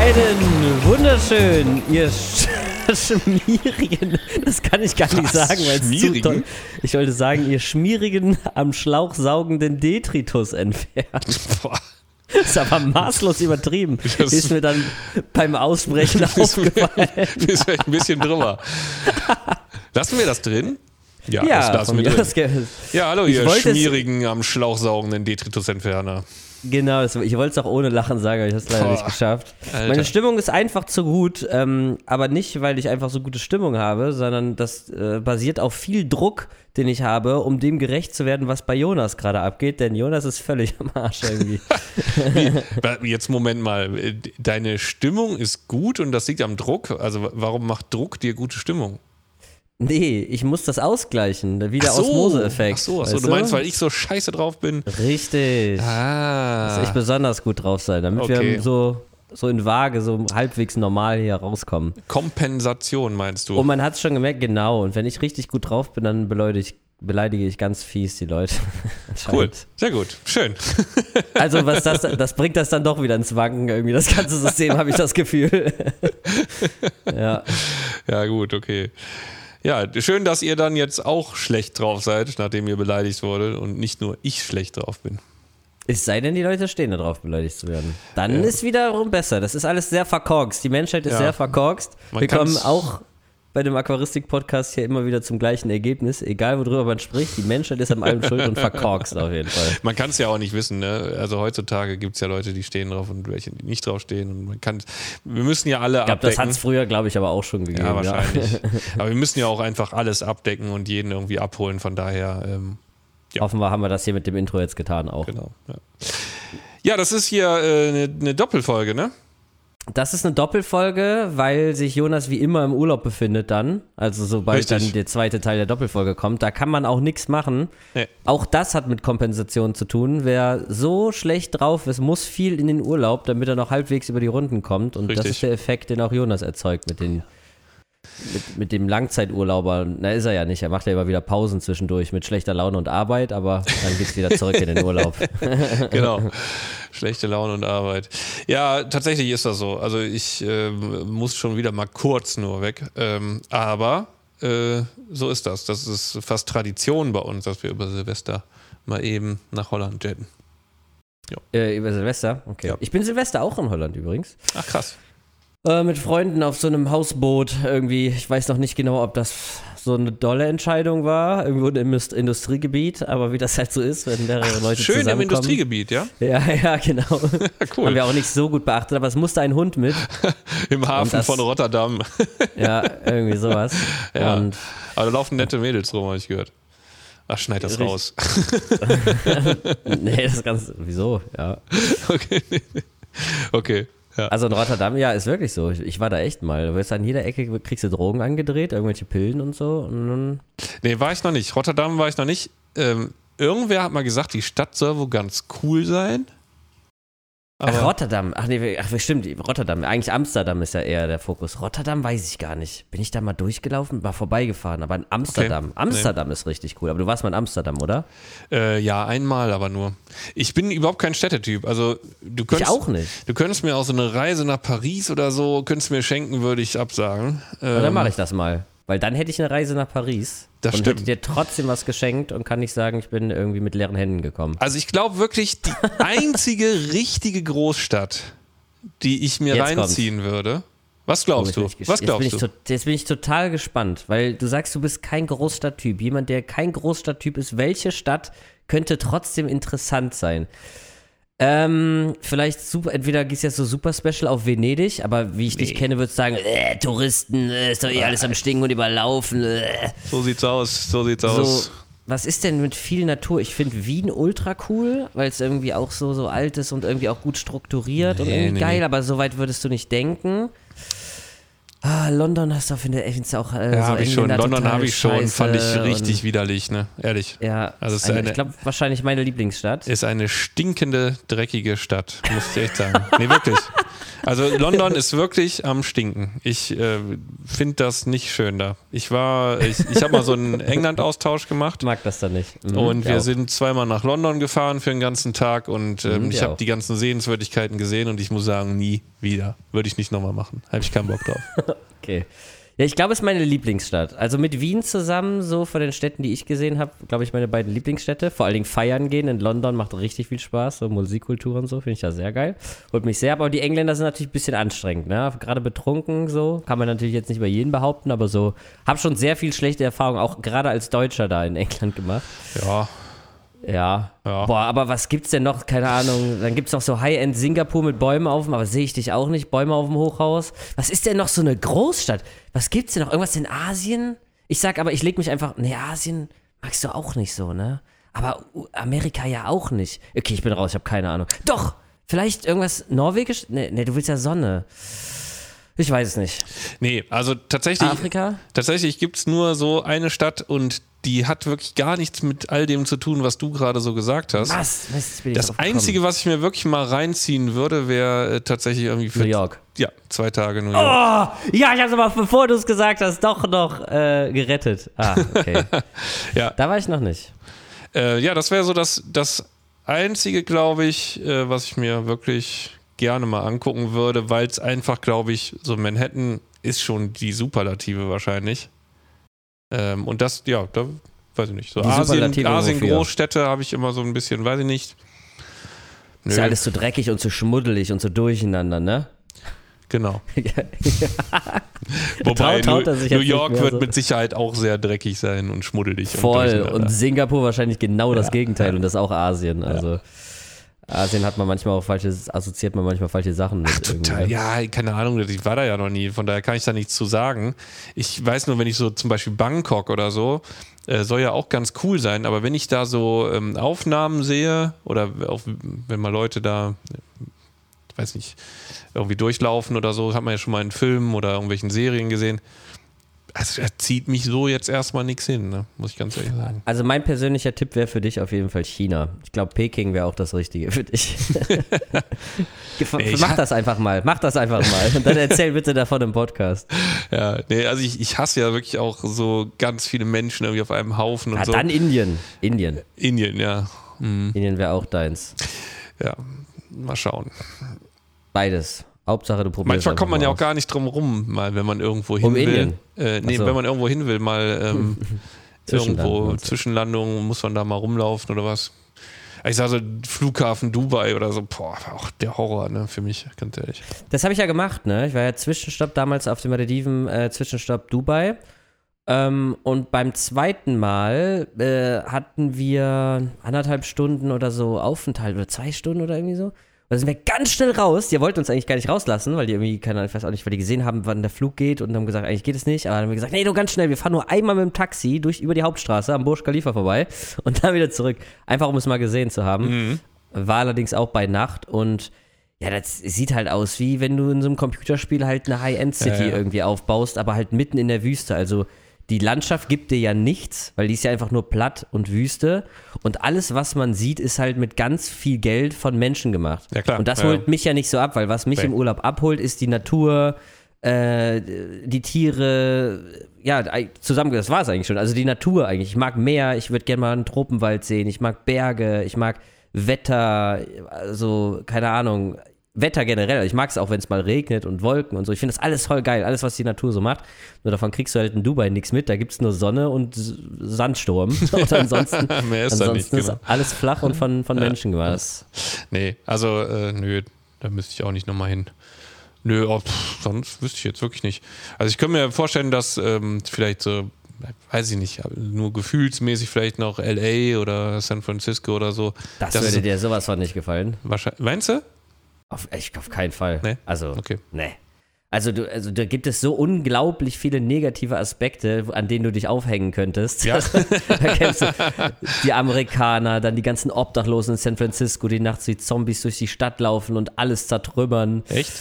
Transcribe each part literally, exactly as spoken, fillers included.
Einen wunderschönen, ihr sch schmierigen, das kann ich gar nicht Was? sagen, weil es zu toll. Ich wollte sagen, ihr schmierigen, am Schlauch saugenden Detritus entfernt. Boah. Das ist aber maßlos übertrieben. Das ist mir dann beim Aussprechen aufgefallen. Bist vielleicht ein bisschen drüber. Lassen wir das drin? Ja, Ja, das lassen von wir mir aus drin. ge- Ja, hallo, Ich ihr wollte es- schmierigen, am Schlauch saugenden Detritusentferner. Genau, das, ich wollte es auch ohne Lachen sagen, aber ich habe es leider Boah, nicht geschafft. Alter. Meine Stimmung ist einfach zu gut, ähm, aber nicht, weil ich einfach so gute Stimmung habe, sondern das äh, basiert auf viel Druck, den ich habe, um dem gerecht zu werden, was bei Jonas gerade abgeht, denn Jonas ist völlig am Arsch irgendwie. Wie, jetzt Moment mal, deine Stimmung ist gut und das liegt am Druck. Also warum macht Druck dir gute Stimmung? Nee, ich muss das ausgleichen, der Ach wieder so, Osmose-Effekt. Ach so, ach so weißt du meinst, weil ich so scheiße drauf bin? Richtig. Ah. Muss echt besonders gut drauf sein, damit Okay. wir so, so in Waage, so halbwegs normal hier rauskommen. Kompensation meinst du? Und man hat es schon gemerkt, genau. Und wenn ich richtig gut drauf bin, dann beleidige ich, beleidige ich ganz fies die Leute. Cool, Anscheinend. sehr gut, schön. Also was das, das bringt das dann doch wieder ins Wanken irgendwie, das ganze System, habe ich das Gefühl. Ja. Ja gut, okay. Ja, schön, dass ihr dann jetzt auch schlecht drauf seid, nachdem ihr beleidigt wurde und nicht nur ich schlecht drauf bin. Es sei denn, die Leute stehen da drauf, beleidigt zu werden. Dann Ja. ist wiederum besser. Das ist alles sehr verkorkst. Die Menschheit ist Ja. sehr verkorkst. Man Wir kommen kann's- auch bei dem Aquaristik-Podcast hier immer wieder zum gleichen Ergebnis. Egal, worüber man spricht, die Menschheit ist am allem schuld und verkorkst auf jeden Fall. Man kann es ja auch nicht wissen, ne? Also heutzutage gibt es ja Leute, die stehen drauf und welche, die nicht drauf stehen. Und man kann, wir müssen ja alle Ich glaube, das abdecken. hat es früher, glaube ich, aber auch schon gegeben. Ja, wahrscheinlich. Aber wir müssen ja auch einfach alles abdecken und jeden irgendwie abholen. Von daher, ähm, Ja. Offenbar haben wir das hier mit dem Intro jetzt getan auch. genau. Ja, ja das ist hier äh, eine, eine Doppelfolge, ne? Das ist eine Doppelfolge, weil sich Jonas wie immer im Urlaub befindet dann. Also sobald Richtig. dann der zweite Teil der Doppelfolge kommt. Da kann man auch nichts machen. Nee. Auch das hat mit Kompensation zu tun. Wer so schlecht drauf ist, muss viel in den Urlaub, damit er noch halbwegs über die Runden kommt. Und das Richtig. ist der Effekt, den auch Jonas erzeugt mit den mit, mit dem Langzeiturlauber. Na, ist er ja nicht. Er macht ja immer wieder Pausen zwischendurch mit schlechter Laune und Arbeit, aber dann geht's wieder zurück in den Urlaub. Genau. Schlechte Laune und Arbeit. Ja, tatsächlich ist das so. Also ich ähm, muss schon wieder mal kurz nur weg. Ähm, aber äh, so ist das. Das ist fast Tradition bei uns, dass wir über Silvester mal eben nach Holland jetten. Äh, über Silvester? Okay. Ja. Ich bin Silvester auch in Holland übrigens. Ach krass. Äh, mit Freunden auf so einem Hausboot irgendwie. Ich weiß noch nicht genau, ob das so eine dolle Entscheidung war, irgendwo im Indust- Industriegebiet, aber wie das halt so ist, wenn mehrere Leute Schön im zusammenkommen. Industriegebiet, ja? Ja, ja, genau. Cool. Haben wir auch nicht so gut beachtet, aber es musste ein Hund mit. Im Hafen das- von Rotterdam. Ja, irgendwie sowas. Ja. Und Aber da laufen nette Mädels rum, habe ich gehört. Ach, schneid das Richtig. raus. nee, das Ganze, wieso? Ja. Okay. Okay. Ja. Also in Rotterdam, ja, ist wirklich so. Ich, ich war da echt mal. Du wirst an jeder Ecke, kriegst du Drogen angedreht, irgendwelche Pillen und so. Und dann Nee, war ich noch nicht. Rotterdam war ich noch nicht. Ähm, irgendwer hat mal gesagt, die Stadt soll wohl ganz cool sein. Ach, Aber Rotterdam. Ach nee, ach, stimmt, Rotterdam. Eigentlich Amsterdam ist ja eher der Fokus. Rotterdam weiß ich gar nicht. Bin ich da mal durchgelaufen? War vorbeigefahren, aber in Amsterdam. Okay. Amsterdam ist richtig cool. Aber du warst mal in Amsterdam, oder? äh, ja, einmal aber nur. Ich bin überhaupt kein Städtetyp. Also du Ich könntest, auch nicht. du könntest mir auch so eine Reise nach Paris oder so, könntest mir schenken, würde ich absagen. Aber dann Ähm, mache ich das mal. Weil dann hätte ich eine Reise nach Paris. Das und stimmt. hätte dir trotzdem was geschenkt und kann nicht sagen, ich bin irgendwie mit leeren Händen gekommen. Also ich glaube wirklich, die einzige richtige Großstadt, die ich mir Jetzt reinziehen würde. Was glaubst Oh, du? jetzt bin ich Was ges- glaubst jetzt bin du? ich to- Jetzt bin ich total gespannt, weil du sagst, du bist kein Großstadttyp. Jemand, der kein Großstadttyp ist, welche Stadt könnte trotzdem interessant sein? Ähm, vielleicht super, entweder gehst du jetzt so super special auf Venedig, aber wie ich dich kenne, würdest du sagen, äh, Touristen, äh, ist doch eh alles am Stinken und überlaufen. Äh. So sieht's aus, so sieht's So, aus. was ist denn mit viel Natur? Ich finde Wien ultra cool, weil es irgendwie auch so, so alt ist und irgendwie auch gut strukturiert und Nee, irgendwie nee, geil, nee. aber so weit würdest du nicht denken. Ah, London hast du, finde ich, auch äh, Ja, so habe ich schon. Engländer London total habe ich schon. Fand ich scheiße richtig und, widerlich, ne? Ehrlich. Ja, Also es ist eine, eine- ich glaube, wahrscheinlich meine Lieblingsstadt. Ist eine stinkende, dreckige Stadt, muss ich echt sagen. Nee, wirklich. Also London ist wirklich am Stinken. Ich äh, finde das nicht schön da. Ich war, ich, ich habe mal so einen England-Austausch gemacht. Mag das da nicht. Mhm, und wir auch. sind zweimal nach London gefahren für den ganzen Tag und ähm, Mhm, ich habe die ganzen Sehenswürdigkeiten gesehen und ich muss sagen, nie wieder. Würde ich nicht nochmal machen. Habe ich keinen Bock drauf. Okay. Ja, ich glaube, es ist meine Lieblingsstadt. Also mit Wien zusammen, so von den Städten, die ich gesehen habe, glaube ich, meine beiden Lieblingsstädte. Vor allen Dingen feiern gehen in London macht richtig viel Spaß. So Musikkultur und so, finde ich ja sehr geil. Holt mich sehr ab. Aber die Engländer sind natürlich ein bisschen anstrengend, ne? Gerade betrunken so. Kann man natürlich jetzt nicht bei jedem behaupten, aber so. Habe schon sehr viel schlechte Erfahrungen, auch gerade als Deutscher da in England gemacht. Ja. Ja. Ja. Boah, aber was gibt's denn noch? Keine Ahnung. Dann gibt's noch so High-End Singapur mit Bäumen auf dem, aber sehe ich dich auch nicht. Bäume auf dem Hochhaus. Was ist denn noch so eine Großstadt? Was gibt's denn noch? Irgendwas in Asien? Ich sag aber, ich leg mich einfach. Nee, Asien magst du auch nicht so, ne? Aber Amerika ja auch nicht. Okay, ich bin raus, ich habe keine Ahnung. Doch! Vielleicht irgendwas Norwegisch? Nee, nee, du willst ja Sonne. Ich weiß es nicht. Nee, also tatsächlich. Afrika? Tatsächlich gibt es nur so eine Stadt und die hat wirklich gar nichts mit all dem zu tun, was du gerade so gesagt hast. Was? Was bin ich Das drauf gekommen? Einzige, was ich mir wirklich mal reinziehen würde, wäre äh, tatsächlich irgendwie für New York. Ja, zwei Tage New York. Oh, ja, ich hab's aber, bevor du es gesagt hast, doch noch äh, gerettet. Ah, okay. Ja. Da war ich noch nicht. Äh, ja, das wäre so das, das Einzige, glaube ich, äh, was ich mir wirklich gerne mal angucken würde, weil es einfach, glaube ich, so Manhattan ist schon die Superlative wahrscheinlich. Ähm, und das, ja, da weiß ich nicht. So Die Asien, Superlative Asien wofür? Großstädte habe ich immer so ein bisschen, weiß ich nicht. Nö, Ist ja alles so dreckig und so schmuddelig und so durcheinander, ne? genau. Ja. Wobei Traut- traut er New, sich New jetzt nicht York mehr wird so. mit Sicherheit auch sehr dreckig sein und schmuddelig. Voll. Und, Und durcheinander. Singapur wahrscheinlich genau das Ja, Gegenteil ja. und das ist auch Asien. Also Asien hat man manchmal auch falsche, assoziiert man manchmal falsche Sachen mit. Ach, total. irgendwie. Ja, keine Ahnung, ich war da ja noch nie, von daher kann ich da nichts zu sagen. Ich weiß nur, wenn ich so zum Beispiel Bangkok oder so, äh, soll ja auch ganz cool sein, aber wenn ich da so ähm, Aufnahmen sehe oder auch, wenn mal Leute da, ich weiß nicht, irgendwie durchlaufen oder so, hat man ja schon mal in Filmen oder irgendwelchen Serien gesehen. Also da zieht mich so jetzt erstmal nichts hin, ne? Muss ich ganz ehrlich sagen. Also mein persönlicher Tipp wäre für dich auf jeden Fall China. Ich glaube, Peking wäre auch das Richtige für dich. Nee, ich Mach ha- das einfach mal. Mach das einfach mal. Und dann erzähl bitte davon im Podcast. Ja, nee, also ich, ich hasse ja wirklich auch so ganz viele Menschen irgendwie auf einem Haufen und Ah, so. dann Indien. Indien. Indien, ja. Mhm. Indien wäre auch deins. Ja, mal schauen. Beides. Hauptsache, du probierst Manchmal kommt man einfach ja mal auch gar nicht drum rum, mal, wenn man irgendwo hin Um will. Indien? Äh, nee, Ach so. wenn man irgendwo hin will, mal ähm, Zwischenland, irgendwo meinst du? Zwischenlandung, muss man da mal rumlaufen oder was. Ich sage so, Flughafen Dubai oder so, boah, war auch der Horror, ne, für mich, ganz ehrlich. Das habe ich ja gemacht, ne? Ich war ja Zwischenstopp damals auf den Malediven, äh, Zwischenstopp Dubai. Ähm, und beim zweiten Mal äh, hatten wir anderthalb Stunden oder so Aufenthalt oder zwei Stunden oder irgendwie so. Und da sind wir ganz schnell raus. Die wollten uns eigentlich gar nicht rauslassen, weil die irgendwie, keine Ahnung, ich weiß auch nicht, weil die gesehen haben, wann der Flug geht und haben gesagt, eigentlich geht es nicht. Aber dann haben wir gesagt, nee, nur ganz schnell, wir fahren nur einmal mit dem Taxi durch über die Hauptstraße am Burj Khalifa vorbei und dann wieder zurück. Einfach um es mal gesehen zu haben. Mhm. War allerdings auch bei Nacht und ja, das sieht halt aus, wie wenn du in so einem Computerspiel halt eine High-End-City Ja, ja. irgendwie aufbaust, aber halt mitten in der Wüste. Also die Landschaft gibt dir ja nichts, weil die ist ja einfach nur platt und Wüste. Und alles, was man sieht, ist halt mit ganz viel Geld von Menschen gemacht. Ja, klar. Und das Ja. holt mich ja nicht so ab, weil was mich Nee. im Urlaub abholt, ist die Natur, äh, die Tiere, ja, zusammen, das war es eigentlich schon. Also die Natur eigentlich. Ich mag Meer, ich würde gerne mal einen Tropenwald sehen, ich mag Berge, ich mag Wetter, also keine Ahnung, Wetter generell. Ich mag es auch, wenn es mal regnet und Wolken und so. Ich finde das alles voll geil, alles, was die Natur so macht. Nur davon kriegst du halt in Dubai nichts mit. Da gibt es nur Sonne und S- Sandsturm. Und ansonsten, Mehr ist da ansonsten nicht, genau. ist alles flach und von, von Menschen gemacht. Das- Nee, also, äh, nö, da müsste ich auch nicht nochmal hin. Nö, oh, pff, sonst wüsste ich jetzt wirklich nicht. Also ich könnte mir vorstellen, dass ähm, vielleicht so, weiß ich nicht, nur gefühlsmäßig vielleicht noch L A oder San Francisco oder so. Das, Das würde ist- dir sowas von nicht gefallen. Wahrscheinlich, meinst du? Auf, echt, auf keinen Fall. Nee? Also, Okay. nee. Also, du, also da gibt es so unglaublich viele negative Aspekte, an denen du dich aufhängen könntest. Ja. Da kennst du die Amerikaner, dann die ganzen Obdachlosen in San Francisco, die nachts wie Zombies durch die Stadt laufen und alles zertrümmern. Echt?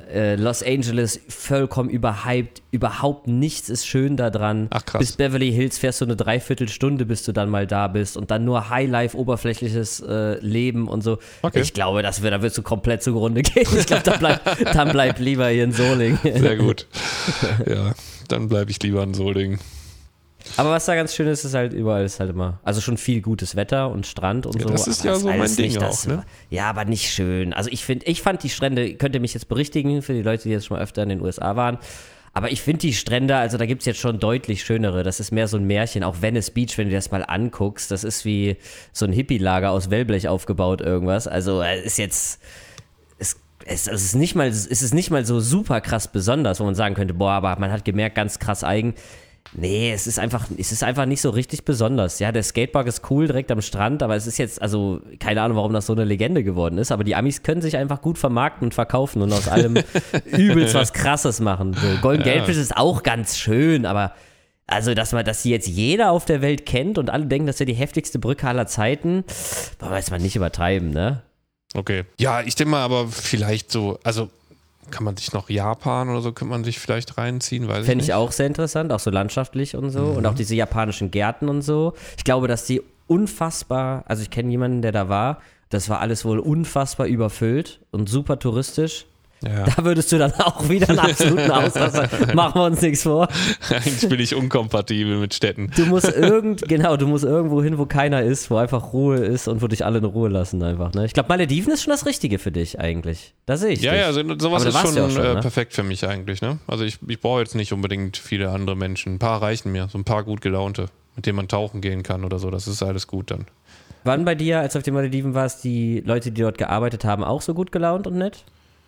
äh, Los Angeles vollkommen überhyped, überhaupt nichts ist schön da dran. Ach krass. Bis Beverly Hills fährst du eine Dreiviertelstunde, bis du dann mal da bist und dann nur Highlife, oberflächliches äh, Leben und so. Okay. Ich glaube, das wird, da wirst du komplett zugrunde gehen. Ich glaube, dann bleib, dann bleib lieber hier in Solingen. Sehr gut. Ja, dann bleibe ich lieber in Solingen. Aber was da ganz schön ist, ist halt überall ist halt immer, also schon viel gutes Wetter und Strand und Ja, so. das ist aber ja so mein alles Ding nicht auch, das, ne? Ja, aber nicht schön. Also ich finde, ich fand die Strände, könnt ihr mich jetzt berichtigen, für die Leute, die jetzt schon mal öfter in den U S A waren, aber ich finde die Strände, also da gibt es jetzt schon deutlich schönere. Das ist mehr so ein Märchen, auch Venice Beach, wenn du dir das mal anguckst, das ist wie so ein Hippie-Lager aus Wellblech aufgebaut, irgendwas. Also es ist jetzt... Es, es, es, ist nicht mal, es ist nicht mal so super krass besonders, wo man sagen könnte, boah, aber man hat gemerkt, ganz krass eigen. Nee, es ist einfach, es ist einfach nicht so richtig besonders. Ja, der Skatepark ist cool direkt am Strand, aber es ist jetzt, also keine Ahnung, warum das so eine Legende geworden ist, aber die Amis können sich einfach gut vermarkten und verkaufen und aus allem übelst was Krasses machen. So, Golden Ja. Gate Bridge ist auch ganz schön, aber also, dass man, dass sie jetzt jeder auf der Welt kennt und alle denken, das wäre die heftigste Brücke aller Zeiten, wollen wir jetzt mal nicht übertreiben, ne? Okay. Ja, ich denke mal aber vielleicht so, also kann man sich noch Japan oder so, könnte man sich vielleicht reinziehen, weiß ich Fände nicht. ich auch sehr interessant, auch so landschaftlich und so. Mhm. Und auch diese japanischen Gärten und so. Ich glaube, dass die unfassbar, also ich kenne jemanden, der da war, das war alles wohl unfassbar überfüllt und super touristisch. Ja. Da würdest du dann auch wieder einen absoluten Ausraster, machen wir uns nichts vor. Eigentlich bin ich unkompatibel mit Städten. Du musst irgend, genau, du musst irgendwo hin, wo keiner ist, wo einfach Ruhe ist und wo dich alle in Ruhe lassen einfach. Ne? Ich glaube, Malediven ist schon das Richtige für dich eigentlich. Da sehe ich Ja, dich. ja, so, sowas Aber du ist warst schon, ja auch schon, äh, ne? perfekt für mich eigentlich. Ne? Also ich, ich brauche jetzt nicht unbedingt viele andere Menschen. Ein paar reichen mir, so ein paar gut gelaunte, mit denen man tauchen gehen kann oder so. Das ist alles gut dann. Waren bei dir, als du auf den Malediven warst, die Leute, die dort gearbeitet haben, auch so gut gelaunt und nett?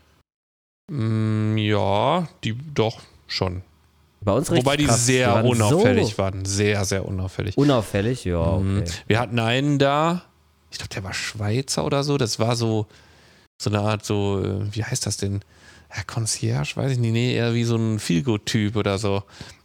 Mm, ja, die doch schon. Bei uns richtig Wobei die krass. sehr waren unauffällig so waren. Sehr, sehr unauffällig. Unauffällig, ja, Mhm. okay. Wir hatten einen da, ich glaube, der war Schweizer oder so. Das war so, so eine Art, so, äh, wie heißt das denn? Ja, Concierge, weiß ich nicht. Nee, eher wie so ein Feelgood-Typ oder so.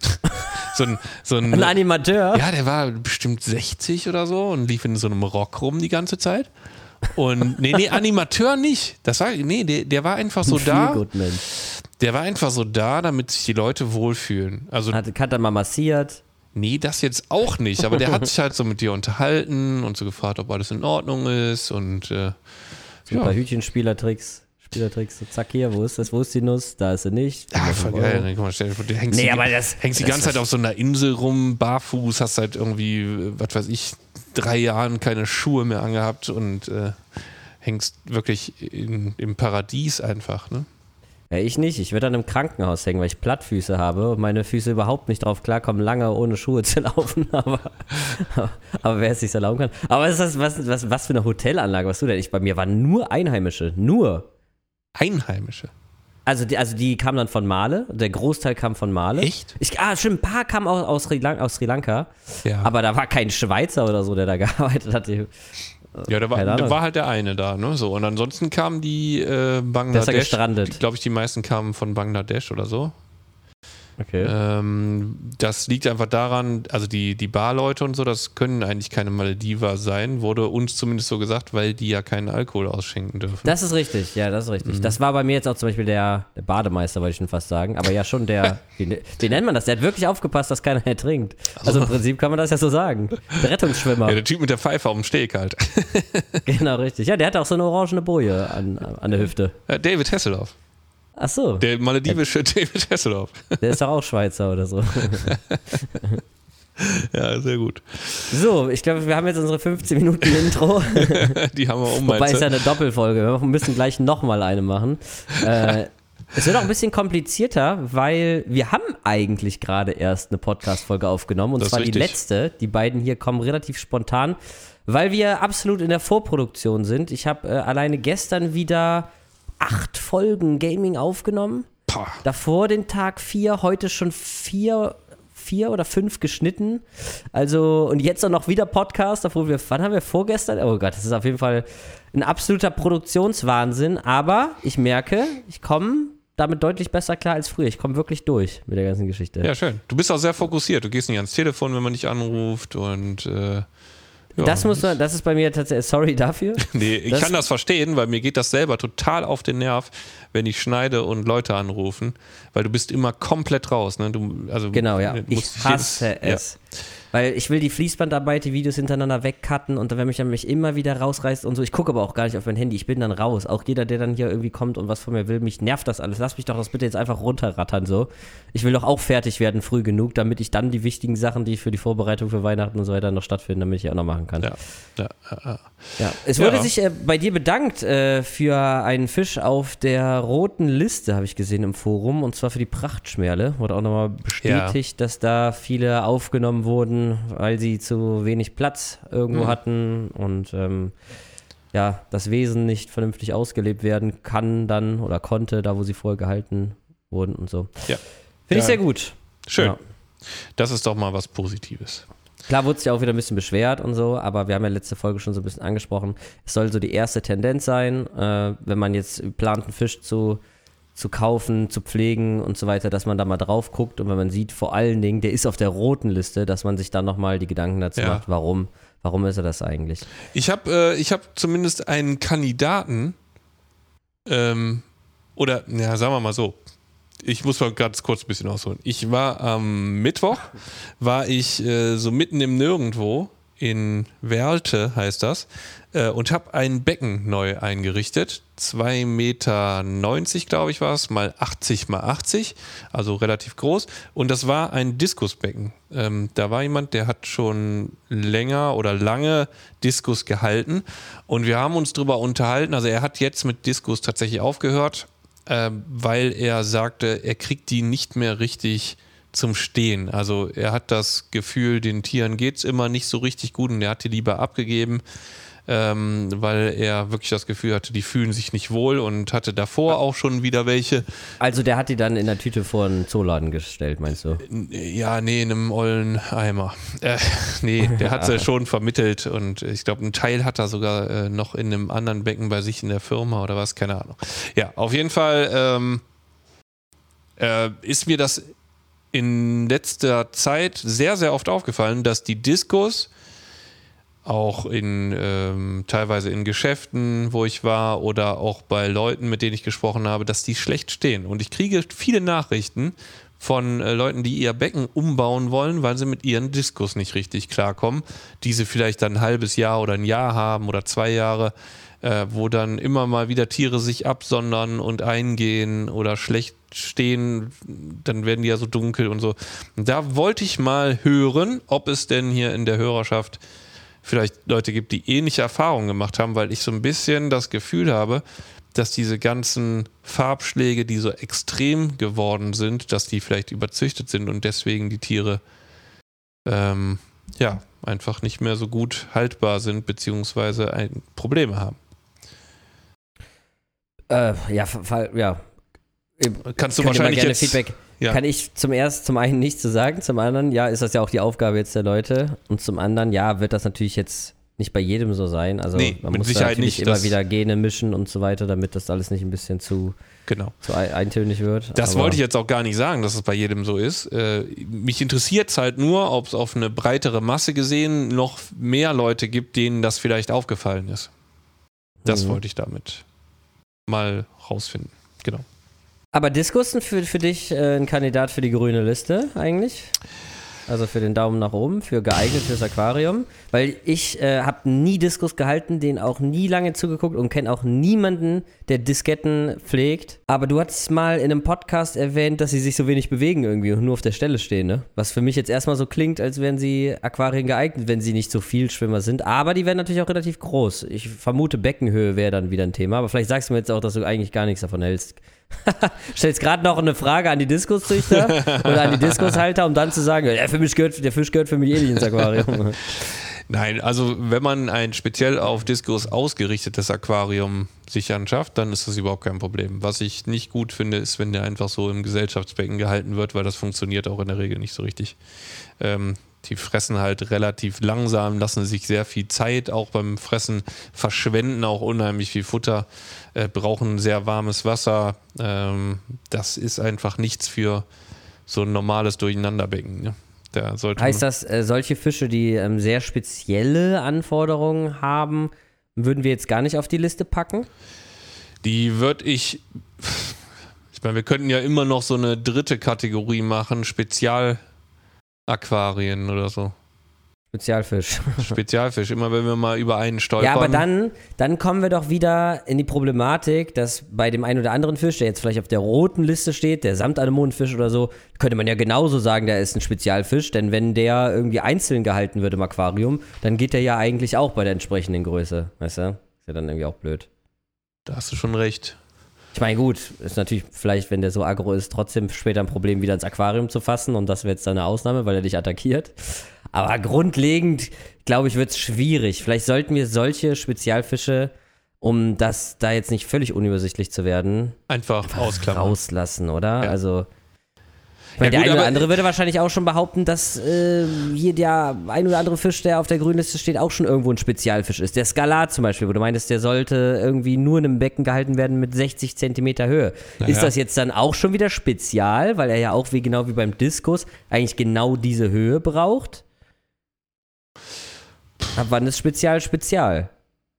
so ein, so ein, Ein Animateur? ja, der war bestimmt sechzig oder so und lief in so einem Rock rum die ganze Zeit. Und nee, nee, Animateur nicht. Das war, nee, der, der war einfach so da. Gut, Mensch. Der war einfach so da, damit sich die Leute wohlfühlen. Also, Hat, hat er mal massiert. nee, das jetzt auch nicht. Aber der hat sich halt so mit dir unterhalten und so gefragt, ob alles in Ordnung ist. Und äh, So ein ja. paar Hütchenspielertricks. Spielertricks, so zack hier, wo ist das, wo ist die Nuss? Da ist sie nicht. Ja, voll geil. Guck mal, stell dir vor, du hängst, Nee, die, aber das- hängst die das ganze ist- Zeit auf so einer Insel rum, barfuß, hast halt irgendwie, äh, was weiß ich, drei Jahren keine Schuhe mehr angehabt und äh, hängst wirklich in, im Paradies einfach, ne? Ja, ich nicht. Ich würde dann im Krankenhaus hängen, weil ich Plattfüße habe und meine Füße überhaupt nicht drauf klarkommen, lange ohne Schuhe zu laufen. Aber, aber, aber wer es sich erlauben kann. Aber was, ist das, was, was, was für eine Hotelanlage warst du denn? Ich, bei mir waren nur Einheimische. Nur. Einheimische. Also die, also die kamen dann von Male. Der Großteil kam von Male. Echt? Ich, ah, stimmt. Ein paar kamen aus, aus, Sri Lanka, aus Sri Lanka. Ja. Aber da war kein Schweizer oder so, der da gearbeitet hat. Die, Ja, da war, Keine Ahnung. da war halt der eine da, ne? So. Und ansonsten kamen die äh, Bangladesch. Der ist ja gestrandet. Glaube ich, die meisten kamen von Bangladesch oder so. okay. Ähm, das liegt einfach daran, also die, die Barleute und so, das können eigentlich keine Malediver sein, wurde uns zumindest so gesagt, weil die ja keinen Alkohol ausschenken dürfen. Das ist richtig, ja, das ist richtig. Mhm. Das war bei mir jetzt auch zum Beispiel der, der Bademeister, wollte ich schon fast sagen. Aber ja, schon der, wie, wie nennt man das? Der hat wirklich aufgepasst, dass keiner mehr trinkt. Also im Prinzip kann man das ja so sagen. Der Rettungsschwimmer. Ja, der Typ mit der Pfeife auf dem Steg halt. Genau, richtig. Ja, der hat auch so eine orangene Boje an, an der Hüfte. Ja, David Hasselhoff. Ach so, der, Der maledivische David Hasselhoff. ist doch auch Schweizer oder so. Ja, sehr gut. So, ich glaube, wir haben jetzt unsere fünfzehn Minuten Intro. Die haben wir um. Wobei es ja eine Doppelfolge. Wir müssen gleich nochmal eine machen. Äh, es wird auch ein bisschen komplizierter, weil wir haben eigentlich gerade erst eine Podcast-Folge aufgenommen. Und Das ist zwar die richtig. letzte. Die beiden hier kommen relativ spontan, weil wir absolut in der Vorproduktion sind. Ich habe äh, alleine gestern wieder acht Folgen Gaming aufgenommen. Pah. Davor den Tag vier, heute schon vier, vier oder fünf geschnitten. Also, und jetzt auch noch wieder Podcast, obwohl wir, wann haben wir vorgestern? Oh Gott, das ist auf jeden Fall ein absoluter Produktionswahnsinn. Aber ich merke, ich komme damit deutlich besser klar als früher. Ich komme wirklich durch mit der ganzen Geschichte. Ja, schön. Du bist auch sehr fokussiert. Du gehst nicht ans Telefon, wenn man dich anruft und äh, Ja, das muss man, das ist bei mir tatsächlich, sorry dafür. Nee, ich das kann das verstehen, weil mir geht das selber total auf den Nerv, wenn ich schneide und Leute anrufen, weil du bist immer komplett raus. Ne? Du, also, genau, ja. du Ich hasse jedes, es. Ja. Weil ich will die Fließbandarbeit, die Videos hintereinander wegcutten und wenn mich dann mich immer wieder rausreißt und so. Ich gucke aber auch gar nicht auf mein Handy, ich bin dann raus. Auch jeder, der dann hier irgendwie kommt und was von mir will, mich nervt das alles. Lass mich doch das bitte jetzt einfach runterrattern so. Ich will doch auch fertig werden früh genug, damit ich dann die wichtigen Sachen, die für die Vorbereitung für Weihnachten und so weiter noch stattfinden, damit ich die auch noch machen kann. Ja, ja, ja. ja. Es wurde ja. sich äh, bei dir bedankt äh, für einen Fisch auf der roten Liste, habe ich gesehen im Forum, und zwar für die Prachtschmerle. Wurde auch nochmal bestätigt, ja. dass da viele aufgenommen wurden, weil sie zu wenig Platz irgendwo mhm. hatten und ähm, ja, das Wesen nicht vernünftig ausgelebt werden kann dann oder konnte, da wo sie vorher gehalten wurden und so. Ja. Finde ja. ich sehr gut. Schön. Ja. Das ist doch mal was Positives. Klar wurde es ja auch wieder ein bisschen beschwert und so, aber wir haben ja letzte Folge schon so ein bisschen angesprochen, es soll so die erste Tendenz sein, äh, wenn man jetzt plant, einen Fisch zu zu kaufen, zu pflegen und so weiter, dass man da mal drauf guckt und wenn man sieht, vor allen Dingen, der ist auf der roten Liste, dass man sich dann nochmal die Gedanken dazu ja. macht, warum, warum ist er das eigentlich? Ich habe äh, ich hab zumindest einen Kandidaten, ähm, oder, ja, sagen wir mal so, ich muss mal ganz kurz ein bisschen ausholen. Ich war am Mittwoch, war ich äh, so mitten im Nirgendwo, in Werlte heißt das, äh, und habe ein Becken neu eingerichtet. zwei Meter neunzig, glaube ich, war es, mal achtzig mal achtzig, also relativ groß. Und das war ein Diskusbecken. Ähm, da war jemand, der hat schon länger oder lange Diskus gehalten. Und wir haben uns drüber unterhalten. Also er hat jetzt mit Diskus tatsächlich aufgehört, äh, weil er sagte, er kriegt die nicht mehr richtig zum Stehen. Also er hat das Gefühl, den Tieren geht es immer nicht so richtig gut und er hat die lieber abgegeben, ähm, weil er wirklich das Gefühl hatte, die fühlen sich nicht wohl und hatte davor auch schon wieder welche. Also der hat die dann in der Tüte vor einen Zooladen gestellt, meinst du? Ja, nee, in einem ollen Eimer. Äh, nee, der hat sie schon vermittelt und ich glaube, einen Teil hat er sogar äh, noch in einem anderen Becken bei sich in der Firma oder was, keine Ahnung. Ja, auf jeden Fall ähm, äh, ist mir das in letzter Zeit sehr, sehr oft aufgefallen, dass die Diskus auch in ähm, teilweise in Geschäften, wo ich war, oder auch bei Leuten, mit denen ich gesprochen habe, dass die schlecht stehen. Und ich kriege viele Nachrichten von äh, Leuten, die ihr Becken umbauen wollen, weil sie mit ihren Diskus nicht richtig klarkommen, die sie vielleicht dann ein halbes Jahr oder ein Jahr haben oder zwei Jahre, äh, wo dann immer mal wieder Tiere sich absondern und eingehen oder schlecht stehen, dann werden die ja so dunkel und so. Und da wollte ich mal hören, ob es denn hier in der Hörerschaft vielleicht Leute gibt, die ähnliche Erfahrungen gemacht haben, weil ich so ein bisschen das Gefühl habe, dass diese ganzen Farbschläge, die so extrem geworden sind, dass die vielleicht überzüchtet sind und deswegen die Tiere ähm, ja, einfach nicht mehr so gut haltbar sind, beziehungsweise ein Probleme haben. Äh, ja, Fall, ja. Kannst du Könnt wahrscheinlich gerne jetzt Feedback. Ja. Kann ich zum ersten, zum einen nichts zu sagen, zum anderen, ja, ist das ja auch die Aufgabe jetzt der Leute und zum anderen, ja, wird das natürlich jetzt nicht bei jedem so sein, also nee, man mit muss Sicherheit natürlich nicht, immer wieder Gene mischen und so weiter, damit das alles nicht ein bisschen zu, genau. zu eintönig wird. Das Aber wollte ich jetzt auch gar nicht sagen, dass es bei jedem so ist. Äh, mich interessiert es halt nur, ob es auf eine breitere Masse gesehen noch mehr Leute gibt, denen das vielleicht aufgefallen ist. Das mhm. wollte ich damit mal rausfinden, genau. Aber Diskus für, für dich äh, ein Kandidat für die grüne Liste eigentlich? Also für den Daumen nach oben, für geeignet fürs Aquarium. Weil ich äh, habe nie Diskus gehalten, den auch nie lange zugeguckt und kenne auch niemanden, der Disketten pflegt. Aber du hattest mal in einem Podcast erwähnt, dass sie sich so wenig bewegen irgendwie und nur auf der Stelle stehen, ne? Was für mich jetzt erstmal so klingt, als wären sie Aquarien geeignet, wenn sie nicht so viel Schwimmer sind. Aber die werden natürlich auch relativ groß. Ich vermute, Beckenhöhe wäre dann wieder ein Thema. Aber vielleicht sagst du mir jetzt auch, dass du eigentlich gar nichts davon hältst. Stellst gerade noch eine Frage an die Diskuszüchter oder an die Diskushalter, um dann zu sagen, der, für mich gehört, der Fisch gehört für mich eh nicht ins Aquarium. Nein, also wenn man ein speziell auf Diskus ausgerichtetes Aquarium sich anschafft, dann ist das überhaupt kein Problem. Was ich nicht gut finde, ist, wenn der einfach so im Gesellschaftsbecken gehalten wird, weil das funktioniert auch in der Regel nicht so richtig. Ähm, die fressen halt relativ langsam, lassen sich sehr viel Zeit auch beim Fressen, verschwenden auch unheimlich viel Futter, äh, brauchen sehr warmes Wasser. Ähm, das ist einfach nichts für so ein normales Durcheinanderbecken, ne? Da sollte heißt das, äh, solche Fische, die ähm, sehr spezielle Anforderungen haben, würden wir jetzt gar nicht auf die Liste packen? Die würde ich, ich meine, wir könnten ja immer noch so eine dritte Kategorie machen, Spezialaquarien oder so. Spezialfisch. Spezialfisch, immer wenn wir mal über einen stolpern. Ja, aber dann, dann kommen wir doch wieder in die Problematik, dass bei dem einen oder anderen Fisch, der jetzt vielleicht auf der roten Liste steht, der Samtanemonenfisch oder so, könnte man ja genauso sagen, der ist ein Spezialfisch, denn wenn der irgendwie einzeln gehalten wird im Aquarium, dann geht der ja eigentlich auch bei der entsprechenden Größe, weißt du? Ist ja dann irgendwie auch blöd. Da hast du schon recht. Ich meine, gut, ist natürlich vielleicht, wenn der so aggro ist, trotzdem später ein Problem, wieder ins Aquarium zu fassen und das wäre jetzt dann eine Ausnahme, weil er dich attackiert. Aber grundlegend, glaube ich, wird es schwierig. Vielleicht sollten wir solche Spezialfische, um das da jetzt nicht völlig unübersichtlich zu werden, einfach, einfach ausklammern. Rauslassen, oder? Ja. Also, ich meine, Ja, der gut, eine oder aber- andere würde wahrscheinlich auch schon behaupten, dass äh, hier der ein oder andere Fisch, der auf der Grünliste steht, auch schon irgendwo ein Spezialfisch ist. Der Skalat zum Beispiel, wo du meintest, der sollte irgendwie nur in einem Becken gehalten werden mit sechzig Zentimeter Höhe. Naja. Ist das jetzt dann auch schon wieder spezial, weil er ja auch wie genau wie beim Diskus eigentlich genau diese Höhe braucht? Ab wann ist Spezial Spezial?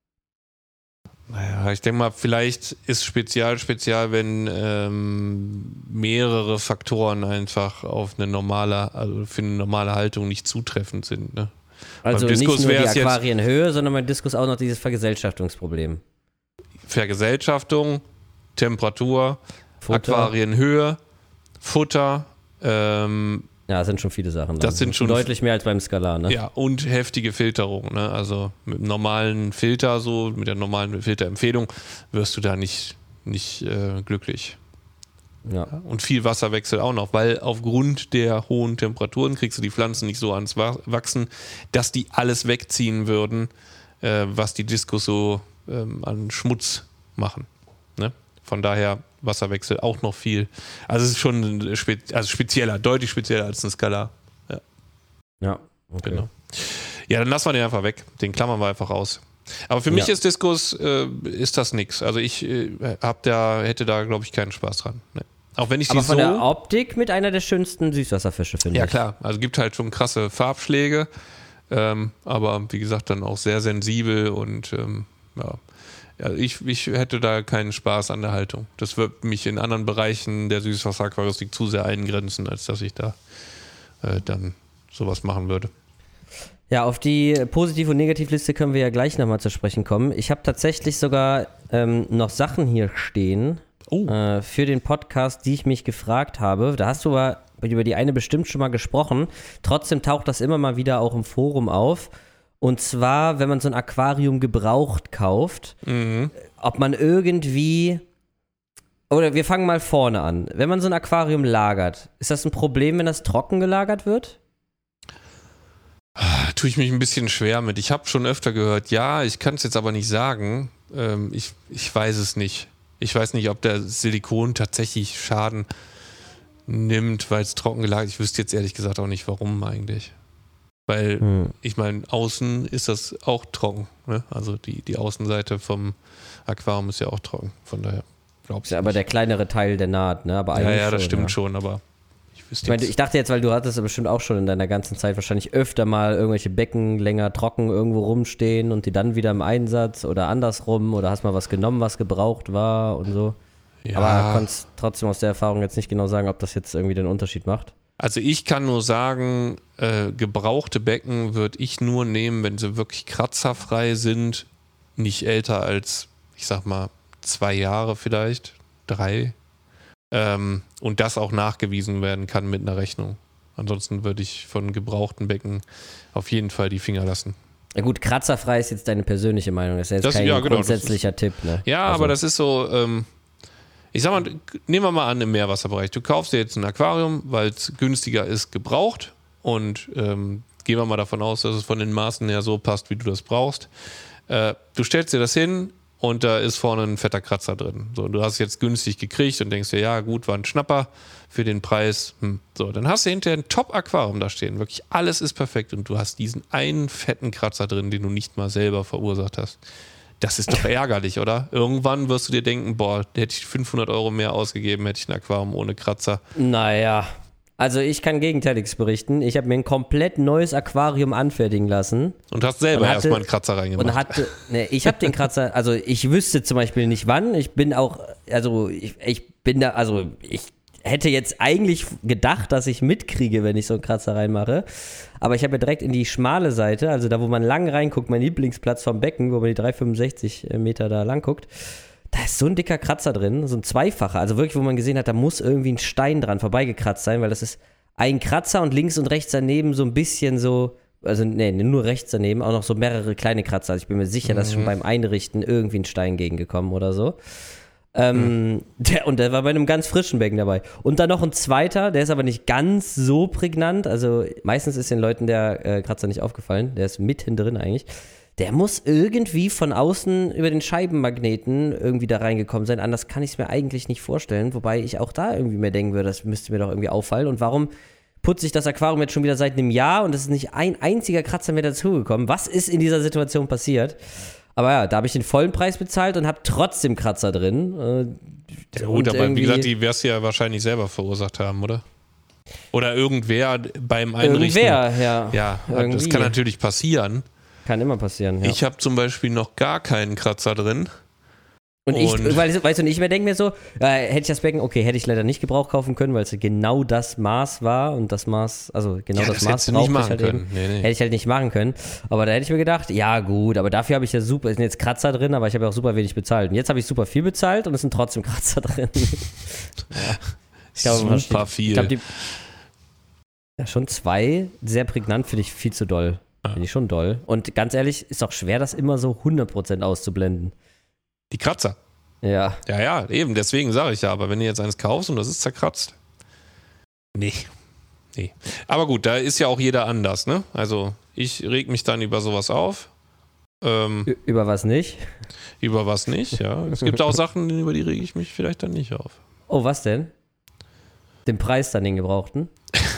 Naja, ich denke mal, vielleicht ist Spezial Spezial, wenn ähm, mehrere Faktoren einfach auf eine normale, also für eine normale Haltung nicht zutreffend sind. Ne? Also Beim nicht Diskus nur die wär's jetzt- Aquarienhöhe, sondern beim Diskus auch noch dieses Vergesellschaftungsproblem. Vergesellschaftung, Temperatur, Futter. Aquarienhöhe, Futter, ähm, Ja, das sind schon viele Sachen. Das sind schon- deutlich mehr als beim Skalar, ne? ja, und heftige Filterung. Ne? Also mit dem normalen Filter, so mit der normalen Filterempfehlung, wirst du da nicht, nicht äh, glücklich. Ja. Und viel Wasserwechsel auch noch, weil aufgrund der hohen Temperaturen kriegst du die Pflanzen nicht so ans Wa- Wachsen, dass die alles wegziehen würden, äh, was die Diskus so ähm, an Schmutz machen. Ne? Von daher Wasserwechsel auch noch viel. Also es ist schon spe also spezieller, deutlich spezieller als ein Skalar. Ja, Ja, okay. genau. Ja, dann lassen wir den einfach weg. Den klammern wir einfach aus. Aber für mich Ja. ist Diskus, äh, ist das nix. Also ich äh, hab da, hätte da, glaube ich, keinen Spaß dran. Ne. Auch wenn ich Aber die von so... der Optik mit einer der schönsten Süßwasserfische, finde Ja, ich. klar. Also gibt halt schon krasse Farbschläge, ähm, aber wie gesagt, dann auch sehr sensibel und ähm, ja. Ja, ich, ich hätte da keinen Spaß an der Haltung. Das wird mich in anderen Bereichen der Süßwasseraquaristik zu sehr eingrenzen, als dass ich da äh, dann sowas machen würde. Ja, auf die Positiv- und Negativliste können wir ja gleich nochmal zu sprechen kommen. Ich habe tatsächlich sogar ähm, noch Sachen hier stehen Oh. äh, für den Podcast, die ich mich gefragt habe. Da hast du aber über die eine bestimmt schon mal gesprochen. Trotzdem taucht das immer mal wieder auch im Forum auf. Und zwar, wenn man so ein Aquarium gebraucht kauft, Mhm. ob man irgendwie, oder wir fangen mal vorne an. Wenn man so ein Aquarium lagert, ist das ein Problem, wenn das trocken gelagert wird? Da tue ich mich ein bisschen schwer mit. Ich habe schon öfter gehört, ja, ich kann es jetzt aber nicht sagen. Ähm, ich, ich weiß es nicht. Ich weiß nicht, ob der Silikon tatsächlich Schaden nimmt, weil es trocken gelagert ist. Ich wüsste jetzt ehrlich gesagt auch nicht, warum eigentlich. Weil, Hm. ich meine, außen ist das auch trocken. Ne? Also die, die Außenseite vom Aquarium ist ja auch trocken. Von daher glaube Ist ich ja aber der kleinere Teil der Naht, ne? Aber Ja, eigentlich ja, das schon, stimmt ja. schon, aber ich Ich, wüsste meine, jetzt... ich dachte jetzt, weil du hattest ja bestimmt auch schon in deiner ganzen Zeit wahrscheinlich öfter mal irgendwelche Becken länger trocken irgendwo rumstehen und die dann wieder im Einsatz oder andersrum oder hast mal was genommen, was gebraucht war und so. ja, Aber konntest trotzdem aus der Erfahrung jetzt nicht genau sagen, ob das jetzt irgendwie den Unterschied macht. Also ich kann nur sagen, äh, gebrauchte Becken würde ich nur nehmen, wenn sie wirklich kratzerfrei sind, nicht älter als, ich sag mal, zwei Jahre vielleicht, drei. Ähm, und das auch nachgewiesen werden kann mit einer Rechnung. Ansonsten würde ich von gebrauchten Becken auf jeden Fall die Finger lassen. Ja gut, kratzerfrei ist jetzt deine persönliche Meinung, das ist ja jetzt Das- kein ja, genau, das grundsätzlicher Tipp, ne? Ja, Also, aber das ist so, ähm, ich sag mal, nehmen wir mal an im Meerwasserbereich. Du kaufst dir jetzt ein Aquarium, weil es günstiger ist, gebraucht und ähm, gehen wir mal davon aus, dass es von den Maßen her so passt, wie du das brauchst. Äh, du stellst dir das hin und da ist vorne ein fetter Kratzer drin. So, du hast es jetzt günstig gekriegt und denkst dir, ja gut, war ein Schnapper für den Preis. Hm. So, dann hast du hinterher ein Top-Aquarium da stehen. Wirklich alles ist perfekt und du hast diesen einen fetten Kratzer drin, den du nicht mal selber verursacht hast. Das ist doch ärgerlich, oder? Irgendwann wirst du dir denken, boah, da hätte ich fünfhundert Euro mehr ausgegeben, hätte ich ein Aquarium ohne Kratzer. Naja, Also ich kann Gegenteiliges berichten. Ich habe mir ein komplett neues Aquarium anfertigen lassen. Und hast selber hatte, erstmal einen Kratzer reingemacht. Und hatte, ne, ich habe den Kratzer, also ich wüsste zum Beispiel nicht wann. Ich bin auch, also ich, ich bin da, also ich hätte jetzt eigentlich gedacht, dass ich mitkriege, wenn ich so einen Kratzer reinmache. Aber ich habe ja direkt in die schmale Seite, also da, wo man lang reinguckt, mein Lieblingsplatz vom Becken, wo man die dreihundertfünfundsechzig Meter da lang guckt. Da ist so ein dicker Kratzer drin, so ein zweifacher, also wirklich, wo man gesehen hat, da muss irgendwie ein Stein dran vorbeigekratzt sein, weil das ist ein Kratzer und links und rechts daneben so ein bisschen so, also nee, nur rechts daneben, auch noch so mehrere kleine Kratzer. Also ich bin mir sicher, dass schon beim Einrichten irgendwie ein Stein gegengekommen oder so. Ähm, mhm. der, und der war bei einem ganz frischen Becken dabei. Und dann noch ein zweiter, der ist aber nicht ganz so prägnant, also meistens ist den Leuten der äh, Kratzer nicht aufgefallen, der ist mitten drin eigentlich. Der muss irgendwie von außen über den Scheibenmagneten irgendwie da reingekommen sein. Anders kann ich es mir eigentlich nicht vorstellen. Wobei ich auch da irgendwie mir denken würde, das müsste mir doch irgendwie auffallen. Und warum putze ich das Aquarium jetzt schon wieder seit einem Jahr und es ist nicht ein einziger Kratzer mehr dazugekommen? Was ist in dieser Situation passiert? Aber ja, da habe ich den vollen Preis bezahlt und habe trotzdem Kratzer drin. Ja gut, aber wie gesagt, die wirst du ja wahrscheinlich selber verursacht haben, oder? Oder irgendwer beim Einrichten. Irgendwer, ja. Ja, irgendwie. Das kann natürlich passieren. Kann immer passieren, ja. Ich habe zum Beispiel noch gar keinen Kratzer drin. Und, und ich, weil, weißt du, und ich mir denke mir so, äh, hätte ich das Becken, okay, hätte ich leider nicht Gebrauch kaufen können, weil es genau das Maß war und das Maß, also genau ja, das, das Maß brauchte ich halt können. eben, nee, nee. hätte ich halt nicht machen können. Aber da hätte ich mir gedacht, ja gut, aber dafür habe ich ja super, es sind jetzt Kratzer drin, aber ich habe ja auch super wenig bezahlt. Und jetzt habe ich super viel bezahlt und es sind trotzdem Kratzer drin. ja. Ich glaube, super viel. Ich glaube, die, ja, schon zwei, sehr prägnant, finde ich viel zu doll. Finde ich schon doll. Und ganz ehrlich, ist auch schwer, das immer so hundert Prozent auszublenden. Die Kratzer? Ja. Ja, ja, eben, deswegen sage ich ja, aber wenn du jetzt eins kaufst und das ist zerkratzt. Nee. Nee. Aber gut, da ist ja auch jeder anders, ne? Also, ich reg mich dann über sowas auf. Ähm, über was nicht? Über was nicht, ja. Es gibt auch Sachen, über die rege ich mich vielleicht dann nicht auf. Oh, was denn? Den Preis dann, den Gebrauchten?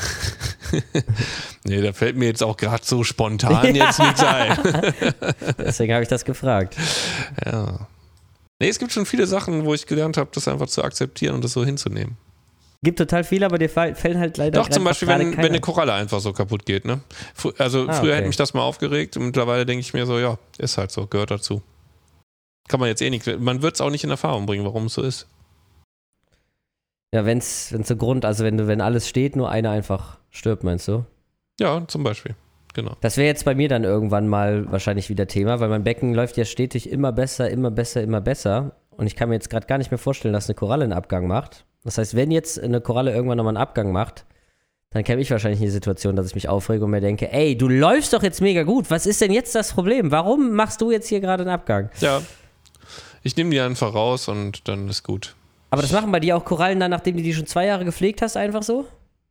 Nee, da fällt mir jetzt auch gerade so spontan ja. jetzt nichts ein. Deswegen habe ich das gefragt. Ja. Nee, es gibt schon viele Sachen, wo ich gelernt habe, das einfach zu akzeptieren und das so hinzunehmen. Gibt total viele, aber dir fällt halt leider Doch, zum Beispiel, wenn, wenn eine Koralle einfach so kaputt geht, ne? Also ah, früher okay. hätte mich das mal aufgeregt und mittlerweile denke ich mir so, ja, ist halt so, gehört dazu. Kann man jetzt eh nicht, man wird es auch nicht in Erfahrung bringen, warum es so ist. Ja, wenn es so Grund, also wenn du, wenn alles steht, nur einer einfach stirbt, meinst du? Ja, zum Beispiel, genau. Das wäre jetzt bei mir dann irgendwann mal wahrscheinlich wieder Thema, weil mein Becken läuft ja stetig immer besser, immer besser, immer besser. Und ich kann mir jetzt gerade gar nicht mehr vorstellen, dass eine Koralle einen Abgang macht. Das heißt, wenn jetzt eine Koralle irgendwann nochmal einen Abgang macht, dann käme ich wahrscheinlich in die Situation, dass ich mich aufrege und mir denke, ey, du läufst doch jetzt mega gut. Was ist denn jetzt das Problem? Warum machst du jetzt hier gerade einen Abgang? Ja, ich nehme die einfach raus und dann ist gut. Aber das machen bei dir auch Korallen dann, nachdem du die schon zwei Jahre gepflegt hast, einfach so?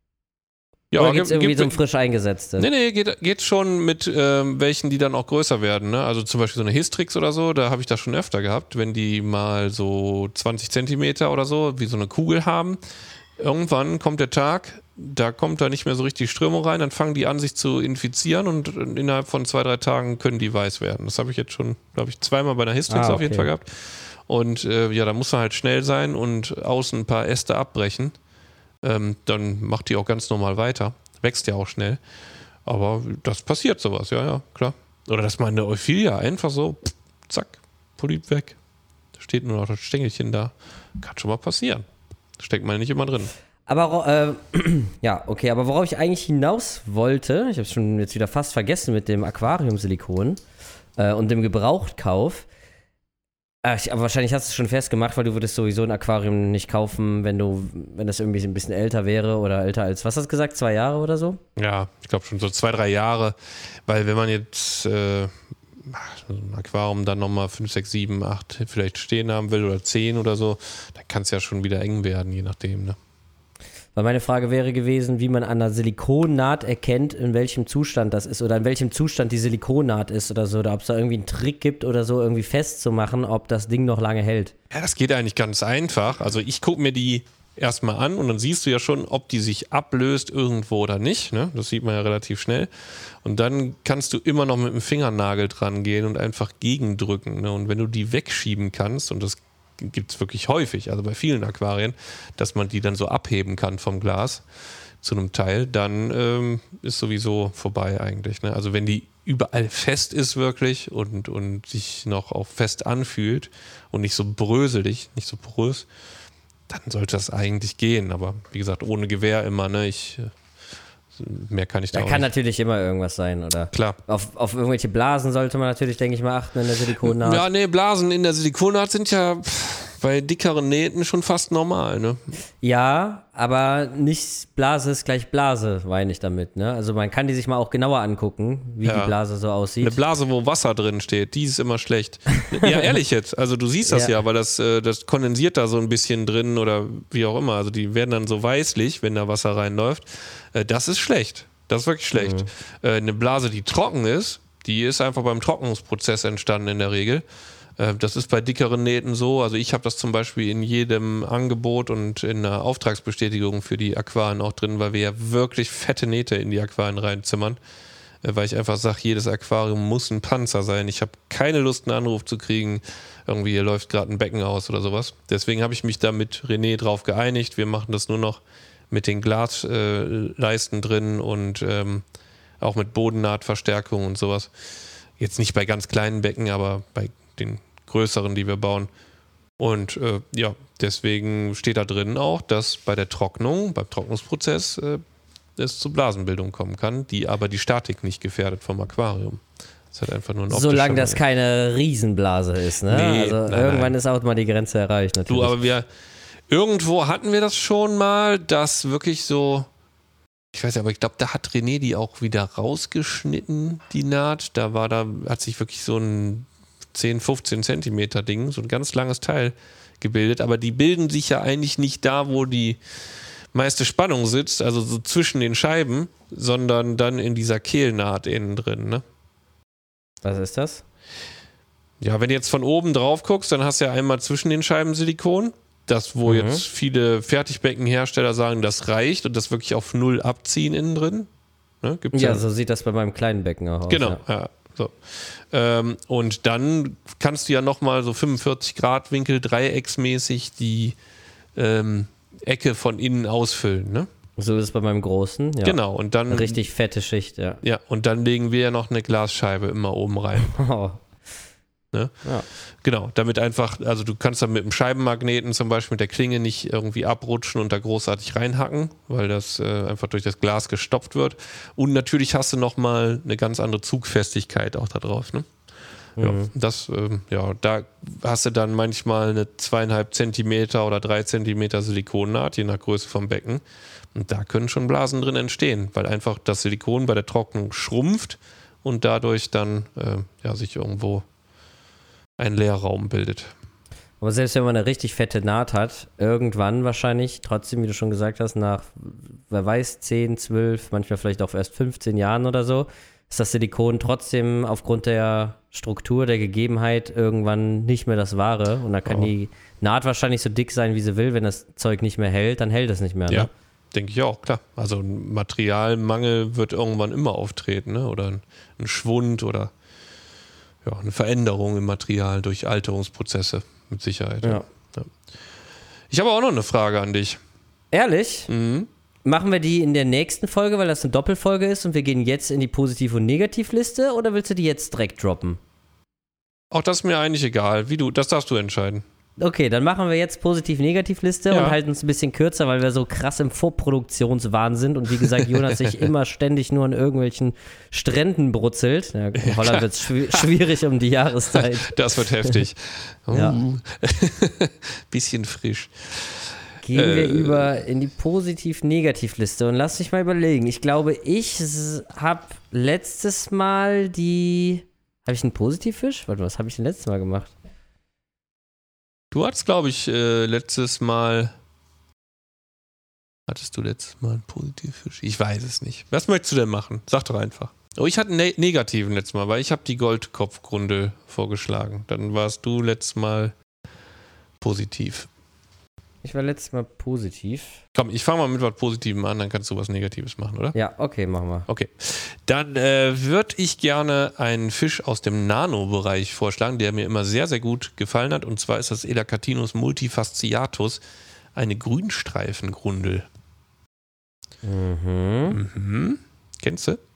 Ja, Oder geht's irgendwie gibt, so um frisch eingesetzte? Nee, nee, geht, geht schon mit ähm, welchen, die dann auch größer werden. Ne? Also zum Beispiel so eine Histrix oder so, da habe ich das schon öfter gehabt, wenn die mal so zwanzig Zentimeter oder so, wie so eine Kugel haben. Irgendwann kommt der Tag, da kommt da nicht mehr so richtig Strömung rein, dann fangen die an, sich zu infizieren und innerhalb von zwei, drei Tagen können die weiß werden. Das habe ich jetzt schon, glaube ich, zweimal bei einer Histrix ah, okay. auf jeden Fall gehabt. Und äh, ja, da muss man halt schnell sein und außen ein paar Äste abbrechen. Ähm, dann macht die auch ganz normal weiter. Wächst ja auch schnell. Aber das passiert sowas, ja, ja, klar. Oder dass man eine Euphilia einfach so, pff, zack, Polyp weg. Da steht nur noch das Stängelchen da. Kann schon mal passieren. Steckt man nicht immer drin. Aber, äh, ja, okay, aber worauf ich eigentlich hinaus wollte, ich habe es schon jetzt wieder fast vergessen mit dem Aquariumsilikon äh, und dem Gebrauchtkauf. Ach, aber wahrscheinlich hast du es schon festgemacht, weil du würdest sowieso ein Aquarium nicht kaufen, wenn du, wenn das irgendwie ein bisschen älter wäre oder älter als, was hast du gesagt, zwei Jahre oder so? Ja, ich glaube schon so zwei, drei Jahre, weil wenn man jetzt äh, ein Aquarium dann nochmal fünf, sechs, sieben, acht vielleicht stehen haben will oder zehn oder so, dann kann es ja schon wieder eng werden, je nachdem, ne? Weil meine Frage wäre gewesen, wie man an einer Silikonnaht erkennt, in welchem Zustand das ist oder in welchem Zustand die Silikonnaht ist oder so, oder ob es da irgendwie einen Trick gibt oder so, irgendwie festzumachen, ob das Ding noch lange hält. Ja, das geht eigentlich ganz einfach. Also ich gucke mir die erstmal an und dann siehst du ja schon, ob die sich ablöst irgendwo oder nicht. Ne? Das sieht man ja relativ schnell. Und dann kannst du immer noch mit dem Fingernagel dran gehen und einfach gegendrücken. Ne? Und wenn du die wegschieben kannst, und das gibt es wirklich häufig, also bei vielen Aquarien, dass man die dann so abheben kann vom Glas zu einem Teil, dann ähm, ist sowieso vorbei eigentlich. Ne? Also wenn die überall fest ist wirklich und, und sich noch auch fest anfühlt und nicht so bröselig, nicht so porös, dann sollte das eigentlich gehen. Aber wie gesagt, ohne Gewehr immer, ne? Ich, mehr kann ich da, da auch kann nicht. Natürlich immer irgendwas sein, oder? Klar. Auf, auf irgendwelche Blasen sollte man natürlich, denke ich mal, achten in der Silikonnaht. Ja, nee, Blasen in der Silikonnaht sind ja pff, bei dickeren Nähten schon fast normal, ne? Ja, aber nicht Blase ist gleich Blase, meine ich damit, ne? Also man kann die sich mal auch genauer angucken, wie Ja. die Blase so aussieht. Eine Blase, wo Wasser drin steht, die ist immer schlecht. Ja, ehrlich jetzt. Also du siehst das ja, Ja. weil das, äh, das kondensiert da so ein bisschen drin oder wie auch immer. Also die werden dann so weißlich, wenn da Wasser reinläuft. Äh, das ist schlecht. Das ist wirklich schlecht. Mhm. Äh, eine Blase, die trocken ist, die ist einfach beim Trocknungsprozess entstanden in der Regel. Äh, das ist bei dickeren Nähten so. Also ich habe das zum Beispiel in jedem Angebot und in der Auftragsbestätigung für die Aquarien auch drin, weil wir ja wirklich fette Nähte in die Aquarien reinzimmern. Weil ich einfach sage, jedes Aquarium muss ein Panzer sein. Ich habe keine Lust, einen Anruf zu kriegen, irgendwie hier läuft gerade ein Becken aus oder sowas. Deswegen habe ich mich da mit René drauf geeinigt. Wir machen das nur noch mit den Glasleisten äh, drin und ähm, auch mit Bodennahtverstärkung und sowas. Jetzt nicht bei ganz kleinen Becken, aber bei den größeren, die wir bauen. Und äh, ja, deswegen steht da drin auch, dass bei der Trocknung, beim Trocknungsprozess äh, es zu Blasenbildung kommen kann, die aber die Statik nicht gefährdet vom Aquarium. Das ist halt einfach nur ein optischer Solange das Mangel. keine Riesenblase ist, ne? Nee, also nein, irgendwann nein. ist auch mal die Grenze erreicht, natürlich. Du, aber wir, irgendwo hatten wir das schon mal, dass wirklich so, ich weiß nicht, aber ich glaube, da hat René die auch wieder rausgeschnitten, die Naht. Da war da, hat sich wirklich so ein zehn, fünfzehn Zentimeter Ding, so ein ganz langes Teil gebildet, aber die bilden sich ja eigentlich nicht da, wo die meiste Spannung sitzt, also so zwischen den Scheiben, sondern dann in dieser Kehlnaht innen drin, ne? Was ist das? Ja, wenn du jetzt von oben drauf guckst, dann hast du ja einmal zwischen den Scheiben Silikon, das, wo Mhm. jetzt viele Fertigbeckenhersteller sagen, das reicht und das wirklich auf null abziehen innen drin. Ne? Gibt's Ja, so sieht das bei meinem kleinen Becken auch aus. Genau, Ja. ja. So. Ähm, und dann kannst du ja nochmal so fünfundvierzig Grad Winkel dreiecksmäßig die ähm, Ecke von innen ausfüllen, ne? So ist es bei meinem großen. Ja. Genau, und dann Eine richtig fette Schicht, ja. ja, und dann legen wir ja noch eine Glasscheibe immer oben rein. Oh. Ne? Ja. Genau, damit einfach, also du kannst dann mit dem Scheibenmagneten zum Beispiel mit der Klinge nicht irgendwie abrutschen und da großartig reinhacken, weil das äh, einfach durch das Glas gestopft wird. Und natürlich hast du nochmal eine ganz andere Zugfestigkeit auch da drauf, ne? Ja, das, ähm, ja, da hast du dann manchmal eine zweieinhalb Zentimeter oder drei Zentimeter Silikonnaht, je nach Größe vom Becken. Und da können schon Blasen drin entstehen, weil einfach das Silikon bei der Trocknung schrumpft und dadurch dann äh, ja, sich irgendwo ein Leerraum bildet. Aber selbst wenn man eine richtig fette Naht hat, irgendwann wahrscheinlich, trotzdem, wie du schon gesagt hast, nach, wer weiß, zehn, zwölf, manchmal vielleicht auch erst fünfzehn Jahren oder so, ist das Silikon trotzdem aufgrund der Struktur, der Gegebenheit irgendwann nicht mehr das Wahre. Und da kann Oh. die Naht wahrscheinlich so dick sein, wie sie will. Wenn das Zeug nicht mehr hält, dann hält es nicht mehr. Ja, Ne? denke ich auch, klar. Also ein Materialmangel wird irgendwann immer auftreten, ne? Oder ein, ein Schwund oder ja, eine Veränderung im Material durch Alterungsprozesse mit Sicherheit. Ja. Ja. Ich habe auch noch eine Frage an dich. Ehrlich? Mhm. Machen wir die in der nächsten Folge, weil das eine Doppelfolge ist und wir gehen jetzt in die Positiv- und Negativliste, oder willst du die jetzt direkt droppen? Auch das ist mir eigentlich egal. Wie du, das darfst du entscheiden. Okay, dann machen wir jetzt Positiv-Negativ-Liste Ja. und halten uns ein bisschen kürzer, weil wir so krass im Vorproduktionswahn sind und wie gesagt, Jonas sich immer ständig nur an irgendwelchen Stränden brutzelt. Ja, in Holland wird es schw- schwierig um die Jahreszeit. Das wird heftig. Ja. Uh. Bisschen frisch. Gehen wir Äh. über in die Positiv-Negativ-Liste und lass mich mal überlegen. Ich glaube, ich habe letztes Mal die... Habe ich einen Positivfisch? Warte, was habe ich denn letztes Mal gemacht? Du hattest, glaube ich, äh, letztes Mal. Hattest du letztes Mal einen Positivfisch? Ich weiß es nicht. Was möchtest du denn machen? Sag doch einfach. Oh, ich hatte einen ne- negativen letztes Mal, weil ich habe die Goldkopfgrundel vorgeschlagen. Dann warst du letztes Mal positiv. Ich war letztes Mal positiv. Komm, ich fange mal mit was Positivem an, dann kannst du was Negatives machen, oder? Ja, okay, machen wir. Okay. Dann äh, würde ich gerne einen Fisch aus dem Nano-Bereich vorschlagen, der mir immer sehr, sehr gut gefallen hat. Und zwar ist das Elacatinus multifasciatus, eine Grünstreifengrundel. Mhm. Mhm. Kennst du?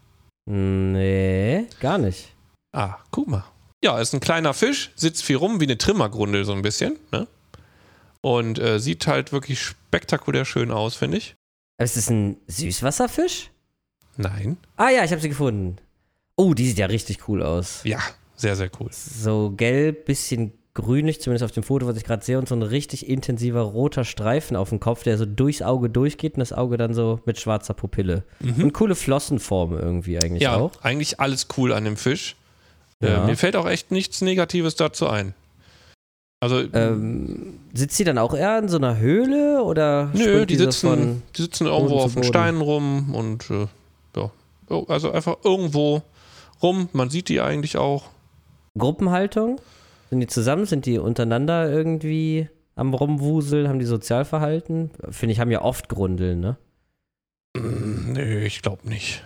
Nee, gar nicht. Ah, guck mal. Ja, ist ein kleiner Fisch, sitzt viel rum, wie eine Trimmergrundel so ein bisschen, ne? Und äh, sieht halt wirklich spektakulär schön aus, finde ich. Ist das ein Süßwasserfisch? Nein. Ah ja, ich habe sie gefunden. Oh, die sieht ja richtig cool aus. Ja, sehr, sehr cool. So gelb, bisschen grünlich, zumindest auf dem Foto, was ich gerade sehe, und so ein richtig intensiver roter Streifen auf dem Kopf, der so durchs Auge durchgeht und das Auge dann so mit schwarzer Pupille. Mhm. Und coole Flossenform irgendwie eigentlich ja, auch. Ja, eigentlich alles cool an dem Fisch. Ja. Äh, mir fällt auch echt nichts Negatives dazu ein. Also, ähm, sitzt sie dann auch eher in so einer Höhle oder? Nö, die, die, sitzen, so von die sitzen irgendwo auf den Steinen rum und äh, ja, also einfach irgendwo rum. Man sieht die eigentlich auch. Gruppenhaltung? Sind die zusammen? Sind die untereinander irgendwie am Rumwuseln? Haben die Sozialverhalten? Finde ich, haben ja oft Grundeln, ne? Mm, nö, ich glaube nicht.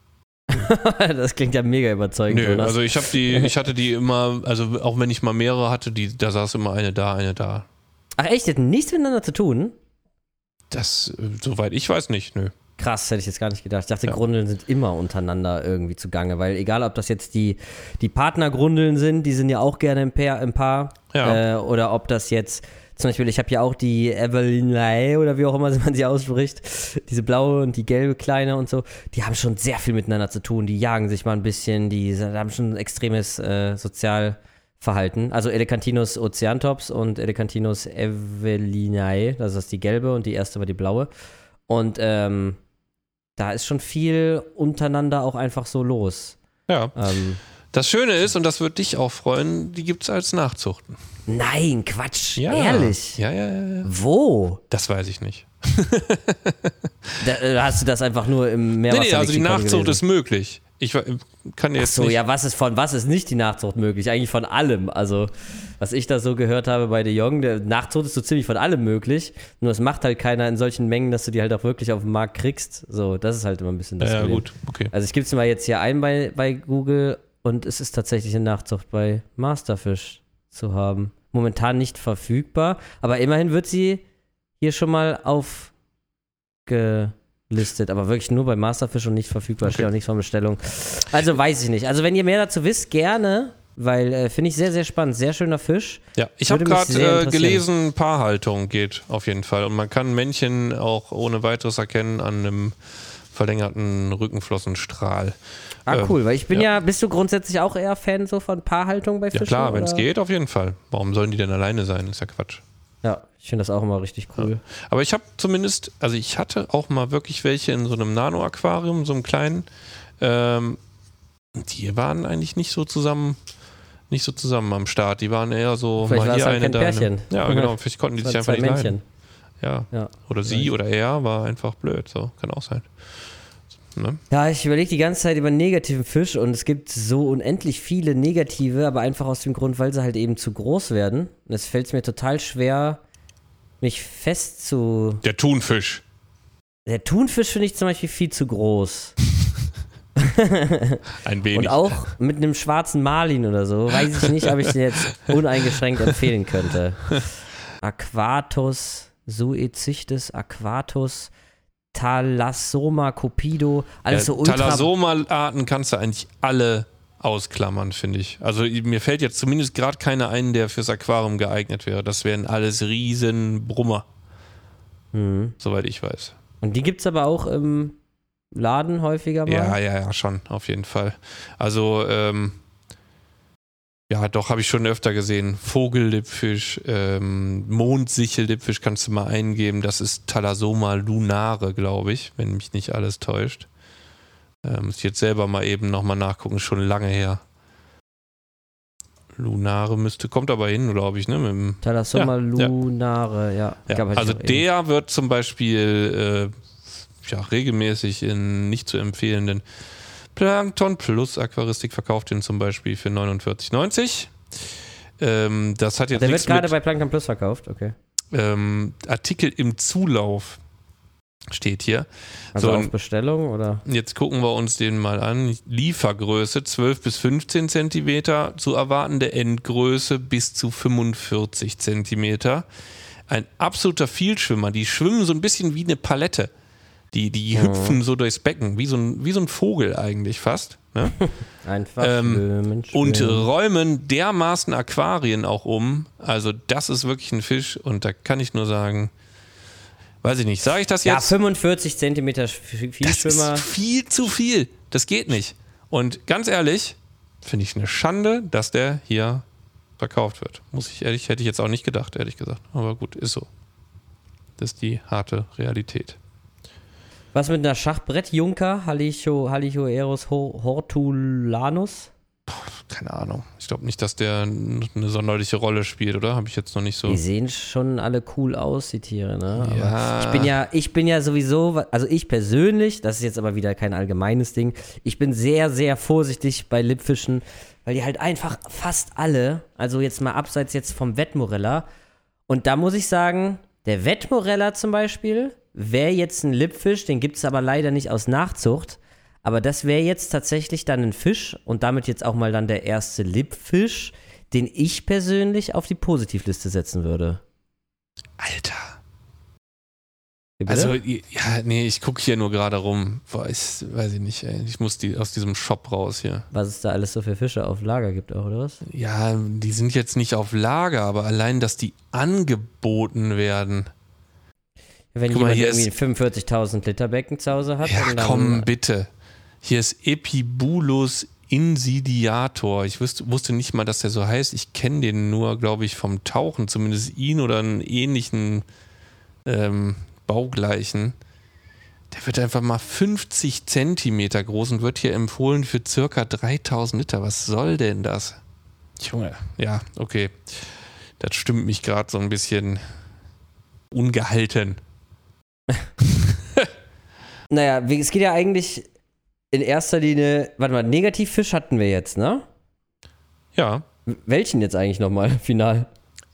Das klingt ja mega überzeugend. Nö, Jonas. Also ich habe die, ich hatte die immer, also auch wenn ich mal mehrere hatte, die, da saß immer eine da, eine da. Ach echt, die hatten nichts miteinander zu tun? Das, soweit ich weiß nicht, nö. Krass, hätte ich jetzt gar nicht gedacht. Ich dachte, Ja. Grundeln sind immer untereinander irgendwie zugange, weil egal, ob das jetzt die, die Partnergrundeln sind, die sind ja auch gerne im Paar, im Paar Ja. äh, oder ob das jetzt, zum Beispiel, ich habe ja auch die Evelyn oder wie auch immer man sie ausspricht, diese blaue und die gelbe kleine und so, die haben schon sehr viel miteinander zu tun, die jagen sich mal ein bisschen, die haben schon ein extremes äh, Sozialverhalten. Also Elecantinus oceantops und Elecantinus evelinae, das ist die gelbe und die erste war die blaue. Und ähm, da ist schon viel untereinander auch einfach so los. Ja. Ähm, Das Schöne ist, und das wird dich auch freuen, die gibt es als Nachzuchten. nein, Quatsch, Ja. ehrlich? Ja, ja, ja, ja. Wo? Das weiß ich nicht. Da, äh, hast du das einfach nur im Meerwasser? Nee, nee, also die Nachzucht ist möglich. Ich wa- kann jetzt Ach so, nicht. ja, was ist von was ist nicht die Nachzucht möglich? Eigentlich von allem. Also, was ich da so gehört habe bei De Jong, der Nachzucht ist so ziemlich von allem möglich. Nur es macht halt keiner in solchen Mengen, dass du die halt auch wirklich auf dem Markt kriegst. So, das ist halt immer ein bisschen das Ja, ja, Problem. gut, okay. Also, ich gebe es mal jetzt hier ein bei, bei Google und es ist tatsächlich eine Nachzucht bei Masterfish zu haben. Momentan nicht verfügbar, aber immerhin wird sie hier schon mal aufgelistet, aber wirklich nur bei Masterfish und nicht verfügbar, Okay. steht auch nichts von Bestellung. Also weiß ich nicht. Also wenn ihr mehr dazu wisst, gerne, weil äh, finde ich sehr, sehr spannend. Sehr schöner Fisch. Ja, ich habe Würde mich sehr gerade äh, interessieren. gelesen, Paarhaltung geht auf jeden Fall. Und man kann Männchen auch ohne weiteres erkennen an einem verlängerten Rückenflossenstrahl. Ah, Ähm, cool, weil ich bin ja. ja. bist du grundsätzlich auch eher Fan so von Paarhaltung bei Ja Fischen? klar, wenn es oder? geht, auf jeden Fall. Warum sollen die denn alleine sein? Ist ja Quatsch. Ja, ich finde das auch immer richtig cool. Aber ich habe zumindest, also ich hatte auch mal wirklich welche in so einem Nano-Aquarium, so einem kleinen. Ähm, die waren eigentlich nicht so zusammen, nicht so zusammen am Start. Die waren eher so Vielleicht mal war es hier halt eine, kein da eine. Pärchen. Ja, genau. Vielleicht konnten die Das sich waren einfach zwei nicht Männchen. leiden. Ja. Ja. Oder sie vielleicht. oder er war einfach blöd. So, kann auch sein. Ne? Ja, ich überlege die ganze Zeit über einen negativen Fisch und es gibt so unendlich viele negative, aber einfach aus dem Grund, weil sie halt eben zu groß werden. Und es fällt mir total schwer, mich fest zu... Der Thunfisch. Der Thunfisch finde ich zum Beispiel viel zu groß. Ein wenig. Und auch mit einem schwarzen Marlin oder so, weiß ich nicht, ob ich den jetzt uneingeschränkt empfehlen könnte. Aquatus, Suecichtes, Aquatus, Thalassoma cupido, alles ja, so ultra... Thalassoma-Arten kannst du eigentlich alle ausklammern, finde ich. Also mir fällt jetzt zumindest gerade keiner ein, der fürs Aquarium geeignet wäre. Das wären alles riesen Brummer. Mhm. Soweit ich weiß. Und die gibt es aber auch im Laden häufiger mal? Ja, ja, ja, schon, auf jeden Fall. Also, ähm, ja, doch, habe ich schon öfter gesehen. Vogellippfisch, ähm, Mondsichel-Lippfisch kannst du mal eingeben. Das ist Thalassoma lunare, glaube ich, wenn mich nicht alles täuscht. Ähm, muss ich jetzt selber mal eben nochmal nachgucken, schon lange her. Lunare müsste, kommt aber hin, glaube ich, ne? Mit dem, Thalassoma Ja, ja. lunare, ja. ja. Ich glaub, hatte Also ich auch eben. der wird zum Beispiel äh, ja, regelmäßig in nicht zu empfehlenden Plankton Plus Aquaristik verkauft, den zum Beispiel für neunundvierzig neunzig. Ähm, das hat jetzt Der wird nichts gerade mit, bei Plankton Plus verkauft, okay. Ähm, Artikel im Zulauf steht hier. Also so, auf Bestellung oder? Jetzt gucken wir uns den mal an. Liefergröße zwölf bis fünfzehn Zentimeter, zu erwartende Endgröße bis zu fünfundvierzig Zentimeter. Ein absoluter Vielschwimmer. Die schwimmen so ein bisschen wie eine Palette. Die, die Mhm. hüpfen so durchs Becken, wie so ein, wie so ein Vogel eigentlich fast. Ne? Einfach ähm, schwimmen, schwimmen. Und räumen dermaßen Aquarien auch um. Also das ist wirklich ein Fisch und da kann ich nur sagen, weiß ich nicht, sage ich das Ja, jetzt? fünfundvierzig Zentimeter Vielschwimmer. Das ist viel zu viel. Das geht nicht. Und ganz ehrlich, finde ich eine Schande, dass der hier verkauft wird. Muss ich ehrlich, hätte ich jetzt auch nicht gedacht, ehrlich gesagt. Aber gut, ist so. Das ist die harte Realität. Was mit einer Schachbrett-Junker? Halicho, Halichoeros hortulanus? Keine Ahnung. Ich glaube nicht, dass der eine sonderliche Rolle spielt, oder? Habe ich jetzt noch nicht so. Die sehen schon alle cool aus, die Tiere, ne? Aber Ja. ich bin ja, ich bin ja sowieso, also ich persönlich, das ist jetzt aber wieder kein allgemeines Ding, ich bin sehr, sehr vorsichtig bei Lippfischen, weil die halt einfach fast alle, also jetzt mal abseits jetzt vom Wettmorella, und da muss ich sagen, der Wettmorella zum Beispiel wäre jetzt ein Lippfisch, den gibt es aber leider nicht aus Nachzucht. Aber das wäre jetzt tatsächlich dann ein Fisch und damit jetzt auch mal dann der erste Lippfisch, den ich persönlich auf die Positivliste setzen würde. Alter. Wie bitte? Also, ja, nee, ich gucke hier nur gerade rum. Boah, ich weiß ich nicht, ey. Ich muss die aus diesem Shop raus hier. Was es da alles so für Fische auf Lager gibt auch, oder was? Ja, die sind jetzt nicht auf Lager, aber allein, dass die angeboten werden. Wenn Guck mal, jemand hier irgendwie ein ist- fünfundvierzigtausend Liter Becken zu Hause hat. Ja, und dann, komm, bitte. Hier ist Epibulus insidiator. Ich wusste, wusste nicht mal, dass der so heißt. Ich kenne den nur, glaube ich, vom Tauchen. Zumindest ihn oder einen ähnlichen ähm, baugleichen. Der wird einfach mal fünfzig Zentimeter groß und wird hier empfohlen für circa dreitausend Liter. Was soll denn das? Junge, ja, okay. Das stimmt mich gerade so ein bisschen ungehalten. Naja, wie- es geht ja eigentlich in erster Linie, warte mal, Negativfisch hatten wir jetzt, ne? Ja. Welchen jetzt eigentlich nochmal, final?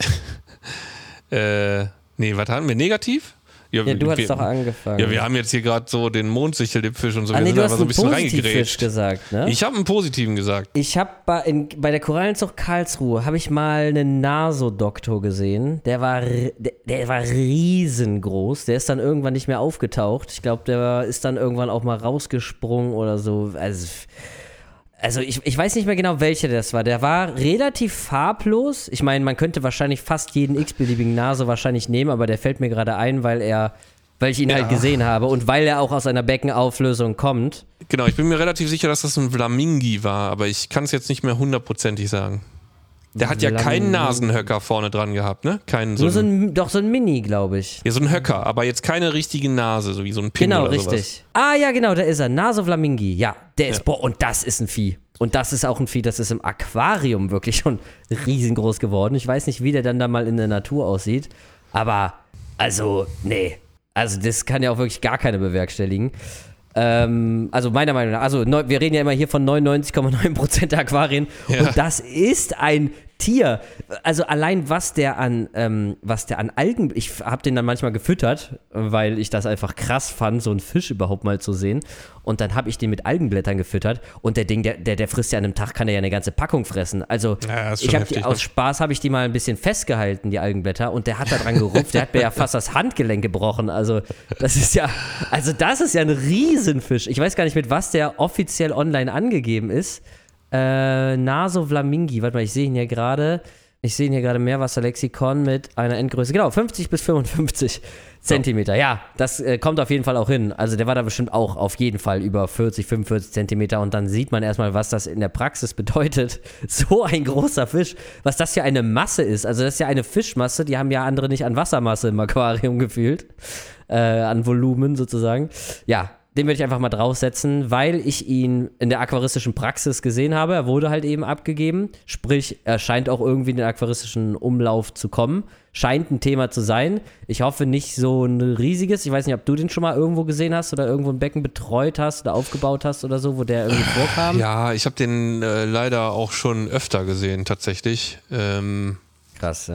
Äh, nee, was hatten wir? Negativ? Ja, du wir, hattest doch angefangen. Ja, wir haben jetzt hier gerade so den Mondsichel-Lippfisch und so. ah, wir nee, sind du einfach hast so ein einen bisschen Positivfisch reingegrätscht. gesagt, ne? Ich habe einen positiven gesagt. Ich habe bei, in- bei der Korallenzucht Karlsruhe habe ich mal einen Nasodoktor gesehen. Der war, r- der, der war riesengroß. Der ist dann irgendwann nicht mehr aufgetaucht. Ich glaube, der ist dann irgendwann auch mal rausgesprungen oder so. Also, also ich, ich weiß nicht mehr genau, welcher das war. Der war relativ farblos. Ich meine, man könnte wahrscheinlich fast jeden x-beliebigen Nase wahrscheinlich nehmen, aber der fällt mir gerade ein, weil er, weil ich ihn Ja. halt gesehen habe und weil er auch aus einer Beckenauflösung kommt. Genau, ich bin mir relativ sicher, dass das ein Flamingi war, aber ich kann es jetzt nicht mehr hundertprozentig sagen. Der hat ja keinen Flamingi. Nasenhöcker vorne dran gehabt, ne? Keinen so, Nur so ein, ein, doch so ein Mini, glaube ich. ja, so ein Höcker, aber jetzt keine richtige Nase, so wie so ein Pin Genau, oder richtig. Ah, ja, genau, da ist er. Nasoflamingi. Ja, der ist, Ja. boah, und das ist ein Vieh. Und das ist auch ein Vieh, das ist im Aquarium wirklich schon riesengroß geworden. Ich weiß nicht, wie der dann da mal in der Natur aussieht. Aber, also, nee. Also, das kann ja auch wirklich gar keine bewerkstelligen. Ähm, also, meiner Meinung nach, also, neu- wir reden ja immer hier von neunundneunzig Komma neun Prozent der Aquarien. Ja. Und das ist ein Tier. Also, allein was der an, ähm, was der an Algen, ich habe den dann manchmal gefüttert, weil ich das einfach krass fand, so einen Fisch überhaupt mal zu sehen. Und dann habe ich den mit Algenblättern gefüttert. Und der Ding, der, der, der frisst ja an einem Tag, kann er ja eine ganze Packung fressen. Also, Ja, ist schon ich habe heftig, die, ne? aus Spaß habe ich die mal ein bisschen festgehalten, die Algenblätter. Und der hat da dran gerupft. Der hat mir ja fast das Handgelenk gebrochen. Also, das ist ja, also das ist ja ein Riesenfisch. Ich weiß gar nicht, mit was der offiziell online angegeben ist. Äh, Nasoflamingi, warte mal, ich sehe ihn hier gerade. Ich sehe ihn hier gerade Meerwasserlexikon mit einer Endgröße, genau, fünfzig bis fünfundfünfzig Zentimeter. Ja, das äh, kommt auf jeden Fall auch hin. Also der war da bestimmt auch auf jeden Fall über vierzig, fünfundvierzig Zentimeter und dann sieht man erstmal, was das in der Praxis bedeutet. So ein großer Fisch, was das ja eine Masse ist. Also das ist ja eine Fischmasse, die haben ja andere nicht an Wassermasse im Aquarium gefühlt. Äh, an Volumen sozusagen. Ja, den würde ich einfach mal draufsetzen, weil ich ihn in der aquaristischen Praxis gesehen habe. Er wurde halt eben abgegeben. Sprich, er scheint auch irgendwie in den aquaristischen Umlauf zu kommen. Scheint ein Thema zu sein. Ich hoffe nicht so ein riesiges. Ich weiß nicht, ob du den schon mal irgendwo gesehen hast oder irgendwo ein Becken betreut hast oder aufgebaut hast oder so, wo der irgendwie vorkam. Ja, ich habe den äh, leider auch schon öfter gesehen, tatsächlich. Ähm, Krass, ja.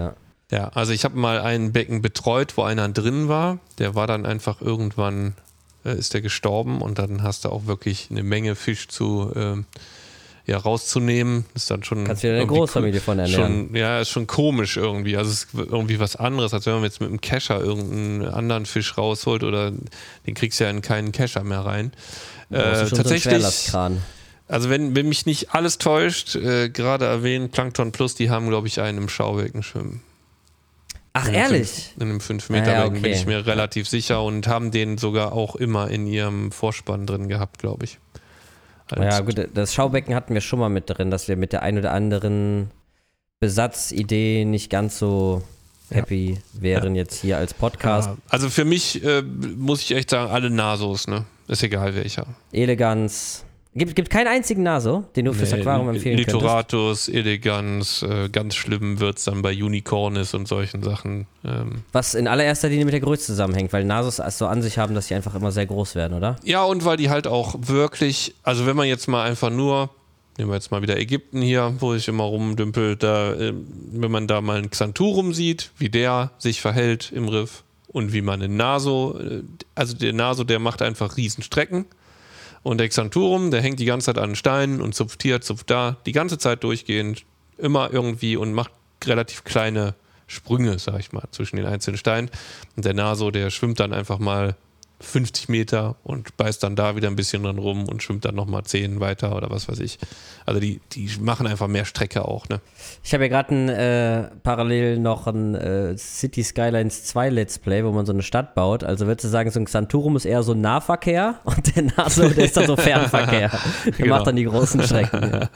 Ja, also ich habe mal ein Becken betreut, wo einer drin war. Der war dann einfach irgendwann, äh, ist der gestorben und dann hast du auch wirklich eine Menge Fisch zu ähm, ja, rauszunehmen. Ist dann schon Kannst du dir eine Großfamilie von ernähren. Schon, ja, ist schon komisch irgendwie. Also es ist irgendwie was anderes, als wenn man jetzt mit einem Kescher irgendeinen anderen Fisch rausholt oder den kriegst du ja in keinen Kescher mehr rein. Äh, tatsächlich. So also wenn, wenn mich nicht alles täuscht, äh, gerade erwähnt, Plankton Plus, die haben, glaube ich, einen im Schaubecken schwimmen. Ach, in ehrlich? Fünf, in einem fünf Meter Becken, ah, ja, okay. Bin ich mir relativ sicher und haben den sogar auch immer in ihrem Vorspann drin gehabt, glaube ich. Als ja gut, das Schaubecken hatten wir schon mal mit drin, dass wir mit der ein oder anderen Besatzidee nicht ganz so happy ja. wären ja. jetzt hier als Podcast. Ja. Also für mich äh, muss ich echt sagen, alle Nasos, ne? Ist egal welcher. Elegans. Gibt, gibt keinen einzigen Naso, den du fürs nee, Aquarium empfehlen könntest? Lithoratus, Elegans, äh, ganz schlimm wird es dann bei Unicornis und solchen Sachen. Ähm. Was in allererster Linie mit der Größe zusammenhängt, weil Nasos es so an sich haben, dass sie einfach immer sehr groß werden, oder? Ja, und weil die halt auch wirklich, also wenn man jetzt mal einfach nur, nehmen wir jetzt mal wieder Ägypten hier, wo ich immer rumdümpel, da, äh, wenn man da mal einen Xanthurum sieht, wie der sich verhält im Riff und wie man einen Naso, äh, also der Naso, der macht einfach Riesenstrecken. Und der Xanthurum, der hängt die ganze Zeit an den Steinen und zupft hier, zupft da, die ganze Zeit durchgehend, immer irgendwie und macht relativ kleine Sprünge, sag ich mal, zwischen den einzelnen Steinen. Und der Naso, der schwimmt dann einfach mal fünfzig Meter und beißt dann da wieder ein bisschen dran rum und schwimmt dann nochmal zehn weiter oder was weiß ich. Also die, die machen einfach mehr Strecke auch, ne? Ich habe ja gerade äh, parallel noch ein äh, City Skylines zwei Let's Play, wo man so eine Stadt baut. Also würdest du sagen, so ein Xanthurum ist eher so Nahverkehr und der Naso, der ist dann so Fernverkehr. Der genau. macht dann die großen Strecken. Ja.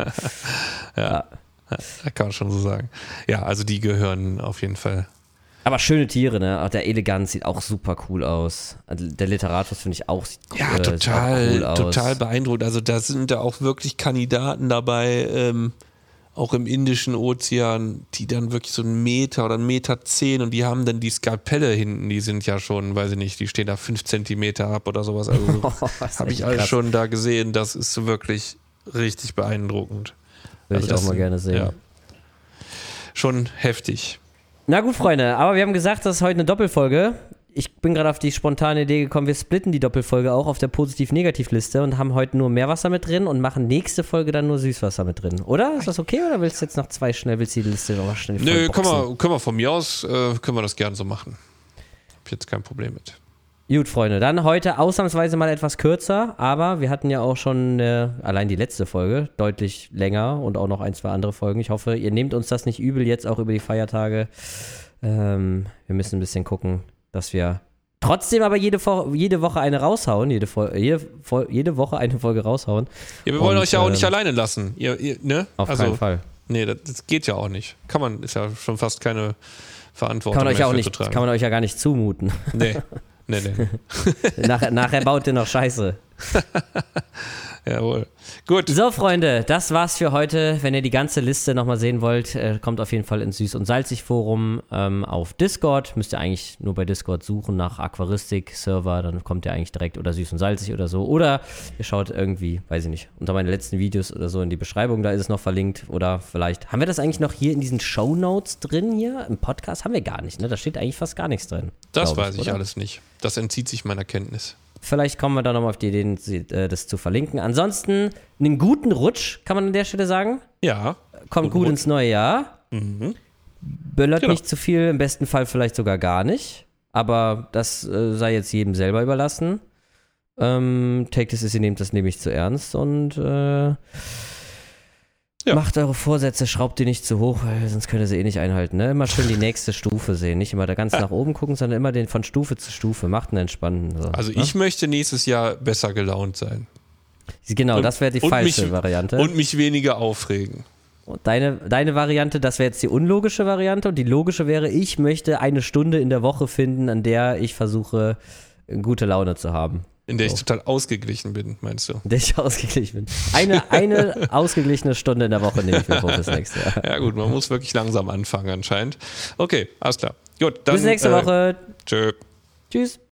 ja. ja, kann man schon so sagen. Ja, also die gehören auf jeden Fall. Aber schöne Tiere, ne? Auch der Elegant sieht auch super cool aus. Der Literatus finde ich auch, ja, äh, total, auch cool aus. total beeindruckend. Also da sind da auch wirklich Kandidaten dabei, ähm, auch im Indischen Ozean, die dann wirklich so einen Meter oder einen Meter zehn und die haben dann die Skalpelle hinten, die sind ja schon, weiß ich nicht, die stehen da fünf Zentimeter ab oder sowas. Also so habe ich alles schon da gesehen. Das ist wirklich richtig beeindruckend. Würde also ich auch mal gerne sehen. Ja. Schon heftig. Na gut, Freunde, aber wir haben gesagt, das ist heute eine Doppelfolge. Ich bin gerade auf die spontane Idee gekommen, wir splitten die Doppelfolge auch auf der Positiv-Negativ-Liste und haben heute nur Meerwasser mit drin und machen nächste Folge dann nur Süßwasser mit drin. Oder? Ist das okay oder willst du jetzt noch zwei schnell, willst du die Liste noch schnell Nö, können wir, können wir von mir aus, äh, können wir das gerne so machen. Hab ich jetzt kein Problem mit. Gut, Freunde, dann heute ausnahmsweise mal etwas kürzer, aber wir hatten ja auch schon äh, allein die letzte Folge deutlich länger und auch noch ein, zwei andere Folgen. Ich hoffe, ihr nehmt uns das nicht übel jetzt auch über die Feiertage. Ähm, wir müssen ein bisschen gucken, dass wir trotzdem aber jede, jede Woche eine raushauen, jede, jede, jede Woche eine Folge raushauen. Ja, wir wollen und, euch ja auch ähm, nicht alleine lassen. Ihr, ihr, ne? Auf also, keinen Fall. Nee, das, das geht ja auch nicht. Kann man, ist ja schon fast keine Verantwortung kann man euch mehr auch für nicht, zu tragen. Kann man euch ja gar nicht zumuten. Nee. Nee, nee. Nach, nachher baut ihr noch Scheiße. Jawohl. Gut. So, Freunde, das war's für heute. Wenn ihr die ganze Liste nochmal sehen wollt, äh, kommt auf jeden Fall ins Süß- und Salzig-Forum ähm, auf Discord. Müsst ihr eigentlich nur bei Discord suchen nach Aquaristik-Server, dann kommt ihr eigentlich direkt oder Süß und Salzig oder so. Oder ihr schaut irgendwie, weiß ich nicht, unter meine letzten Videos oder so in die Beschreibung, da ist es noch verlinkt. Oder vielleicht, haben wir das eigentlich noch hier in diesen Shownotes drin hier? Im Podcast haben wir gar nicht, ne? Da steht eigentlich fast gar nichts drin. Das weiß ich oder? alles nicht. Das entzieht sich meiner Kenntnis. Vielleicht kommen wir da nochmal auf die Idee, das zu verlinken. Ansonsten, einen guten Rutsch, kann man an der Stelle sagen. Ja. Kommt gut Rutsch. ins neue Jahr. Mhm. Böllert genau. nicht zu viel, im besten Fall vielleicht sogar gar nicht. Aber das äh, sei jetzt jedem selber überlassen. Ähm, take this, ihr nehmt das nämlich zu ernst und äh, ja. macht eure Vorsätze, schraubt die nicht zu hoch, weil sonst könnt ihr sie eh nicht einhalten. Ne? Immer schön die nächste Stufe sehen. Nicht immer da ganz nach oben gucken, sondern immer den von Stufe zu Stufe. Macht einen entspannten. So, also ne? ich möchte nächstes Jahr besser gelaunt sein. Genau, und, das wäre die falsche mich, Variante. Und mich weniger aufregen. Und deine, deine Variante, das wäre jetzt die unlogische Variante. Und die logische wäre, ich möchte eine Stunde in der Woche finden, an der ich versuche, gute Laune zu haben. In der so. ich total ausgeglichen bin, meinst du? In der ich ausgeglichen bin. Eine, eine ausgeglichene Stunde in der Woche nehme ich mir vor fürs nächste Jahr. Ja gut, man muss wirklich langsam anfangen anscheinend. Okay, alles klar. Gut, dann, bis nächste äh, Woche. Tschö. Tschüss.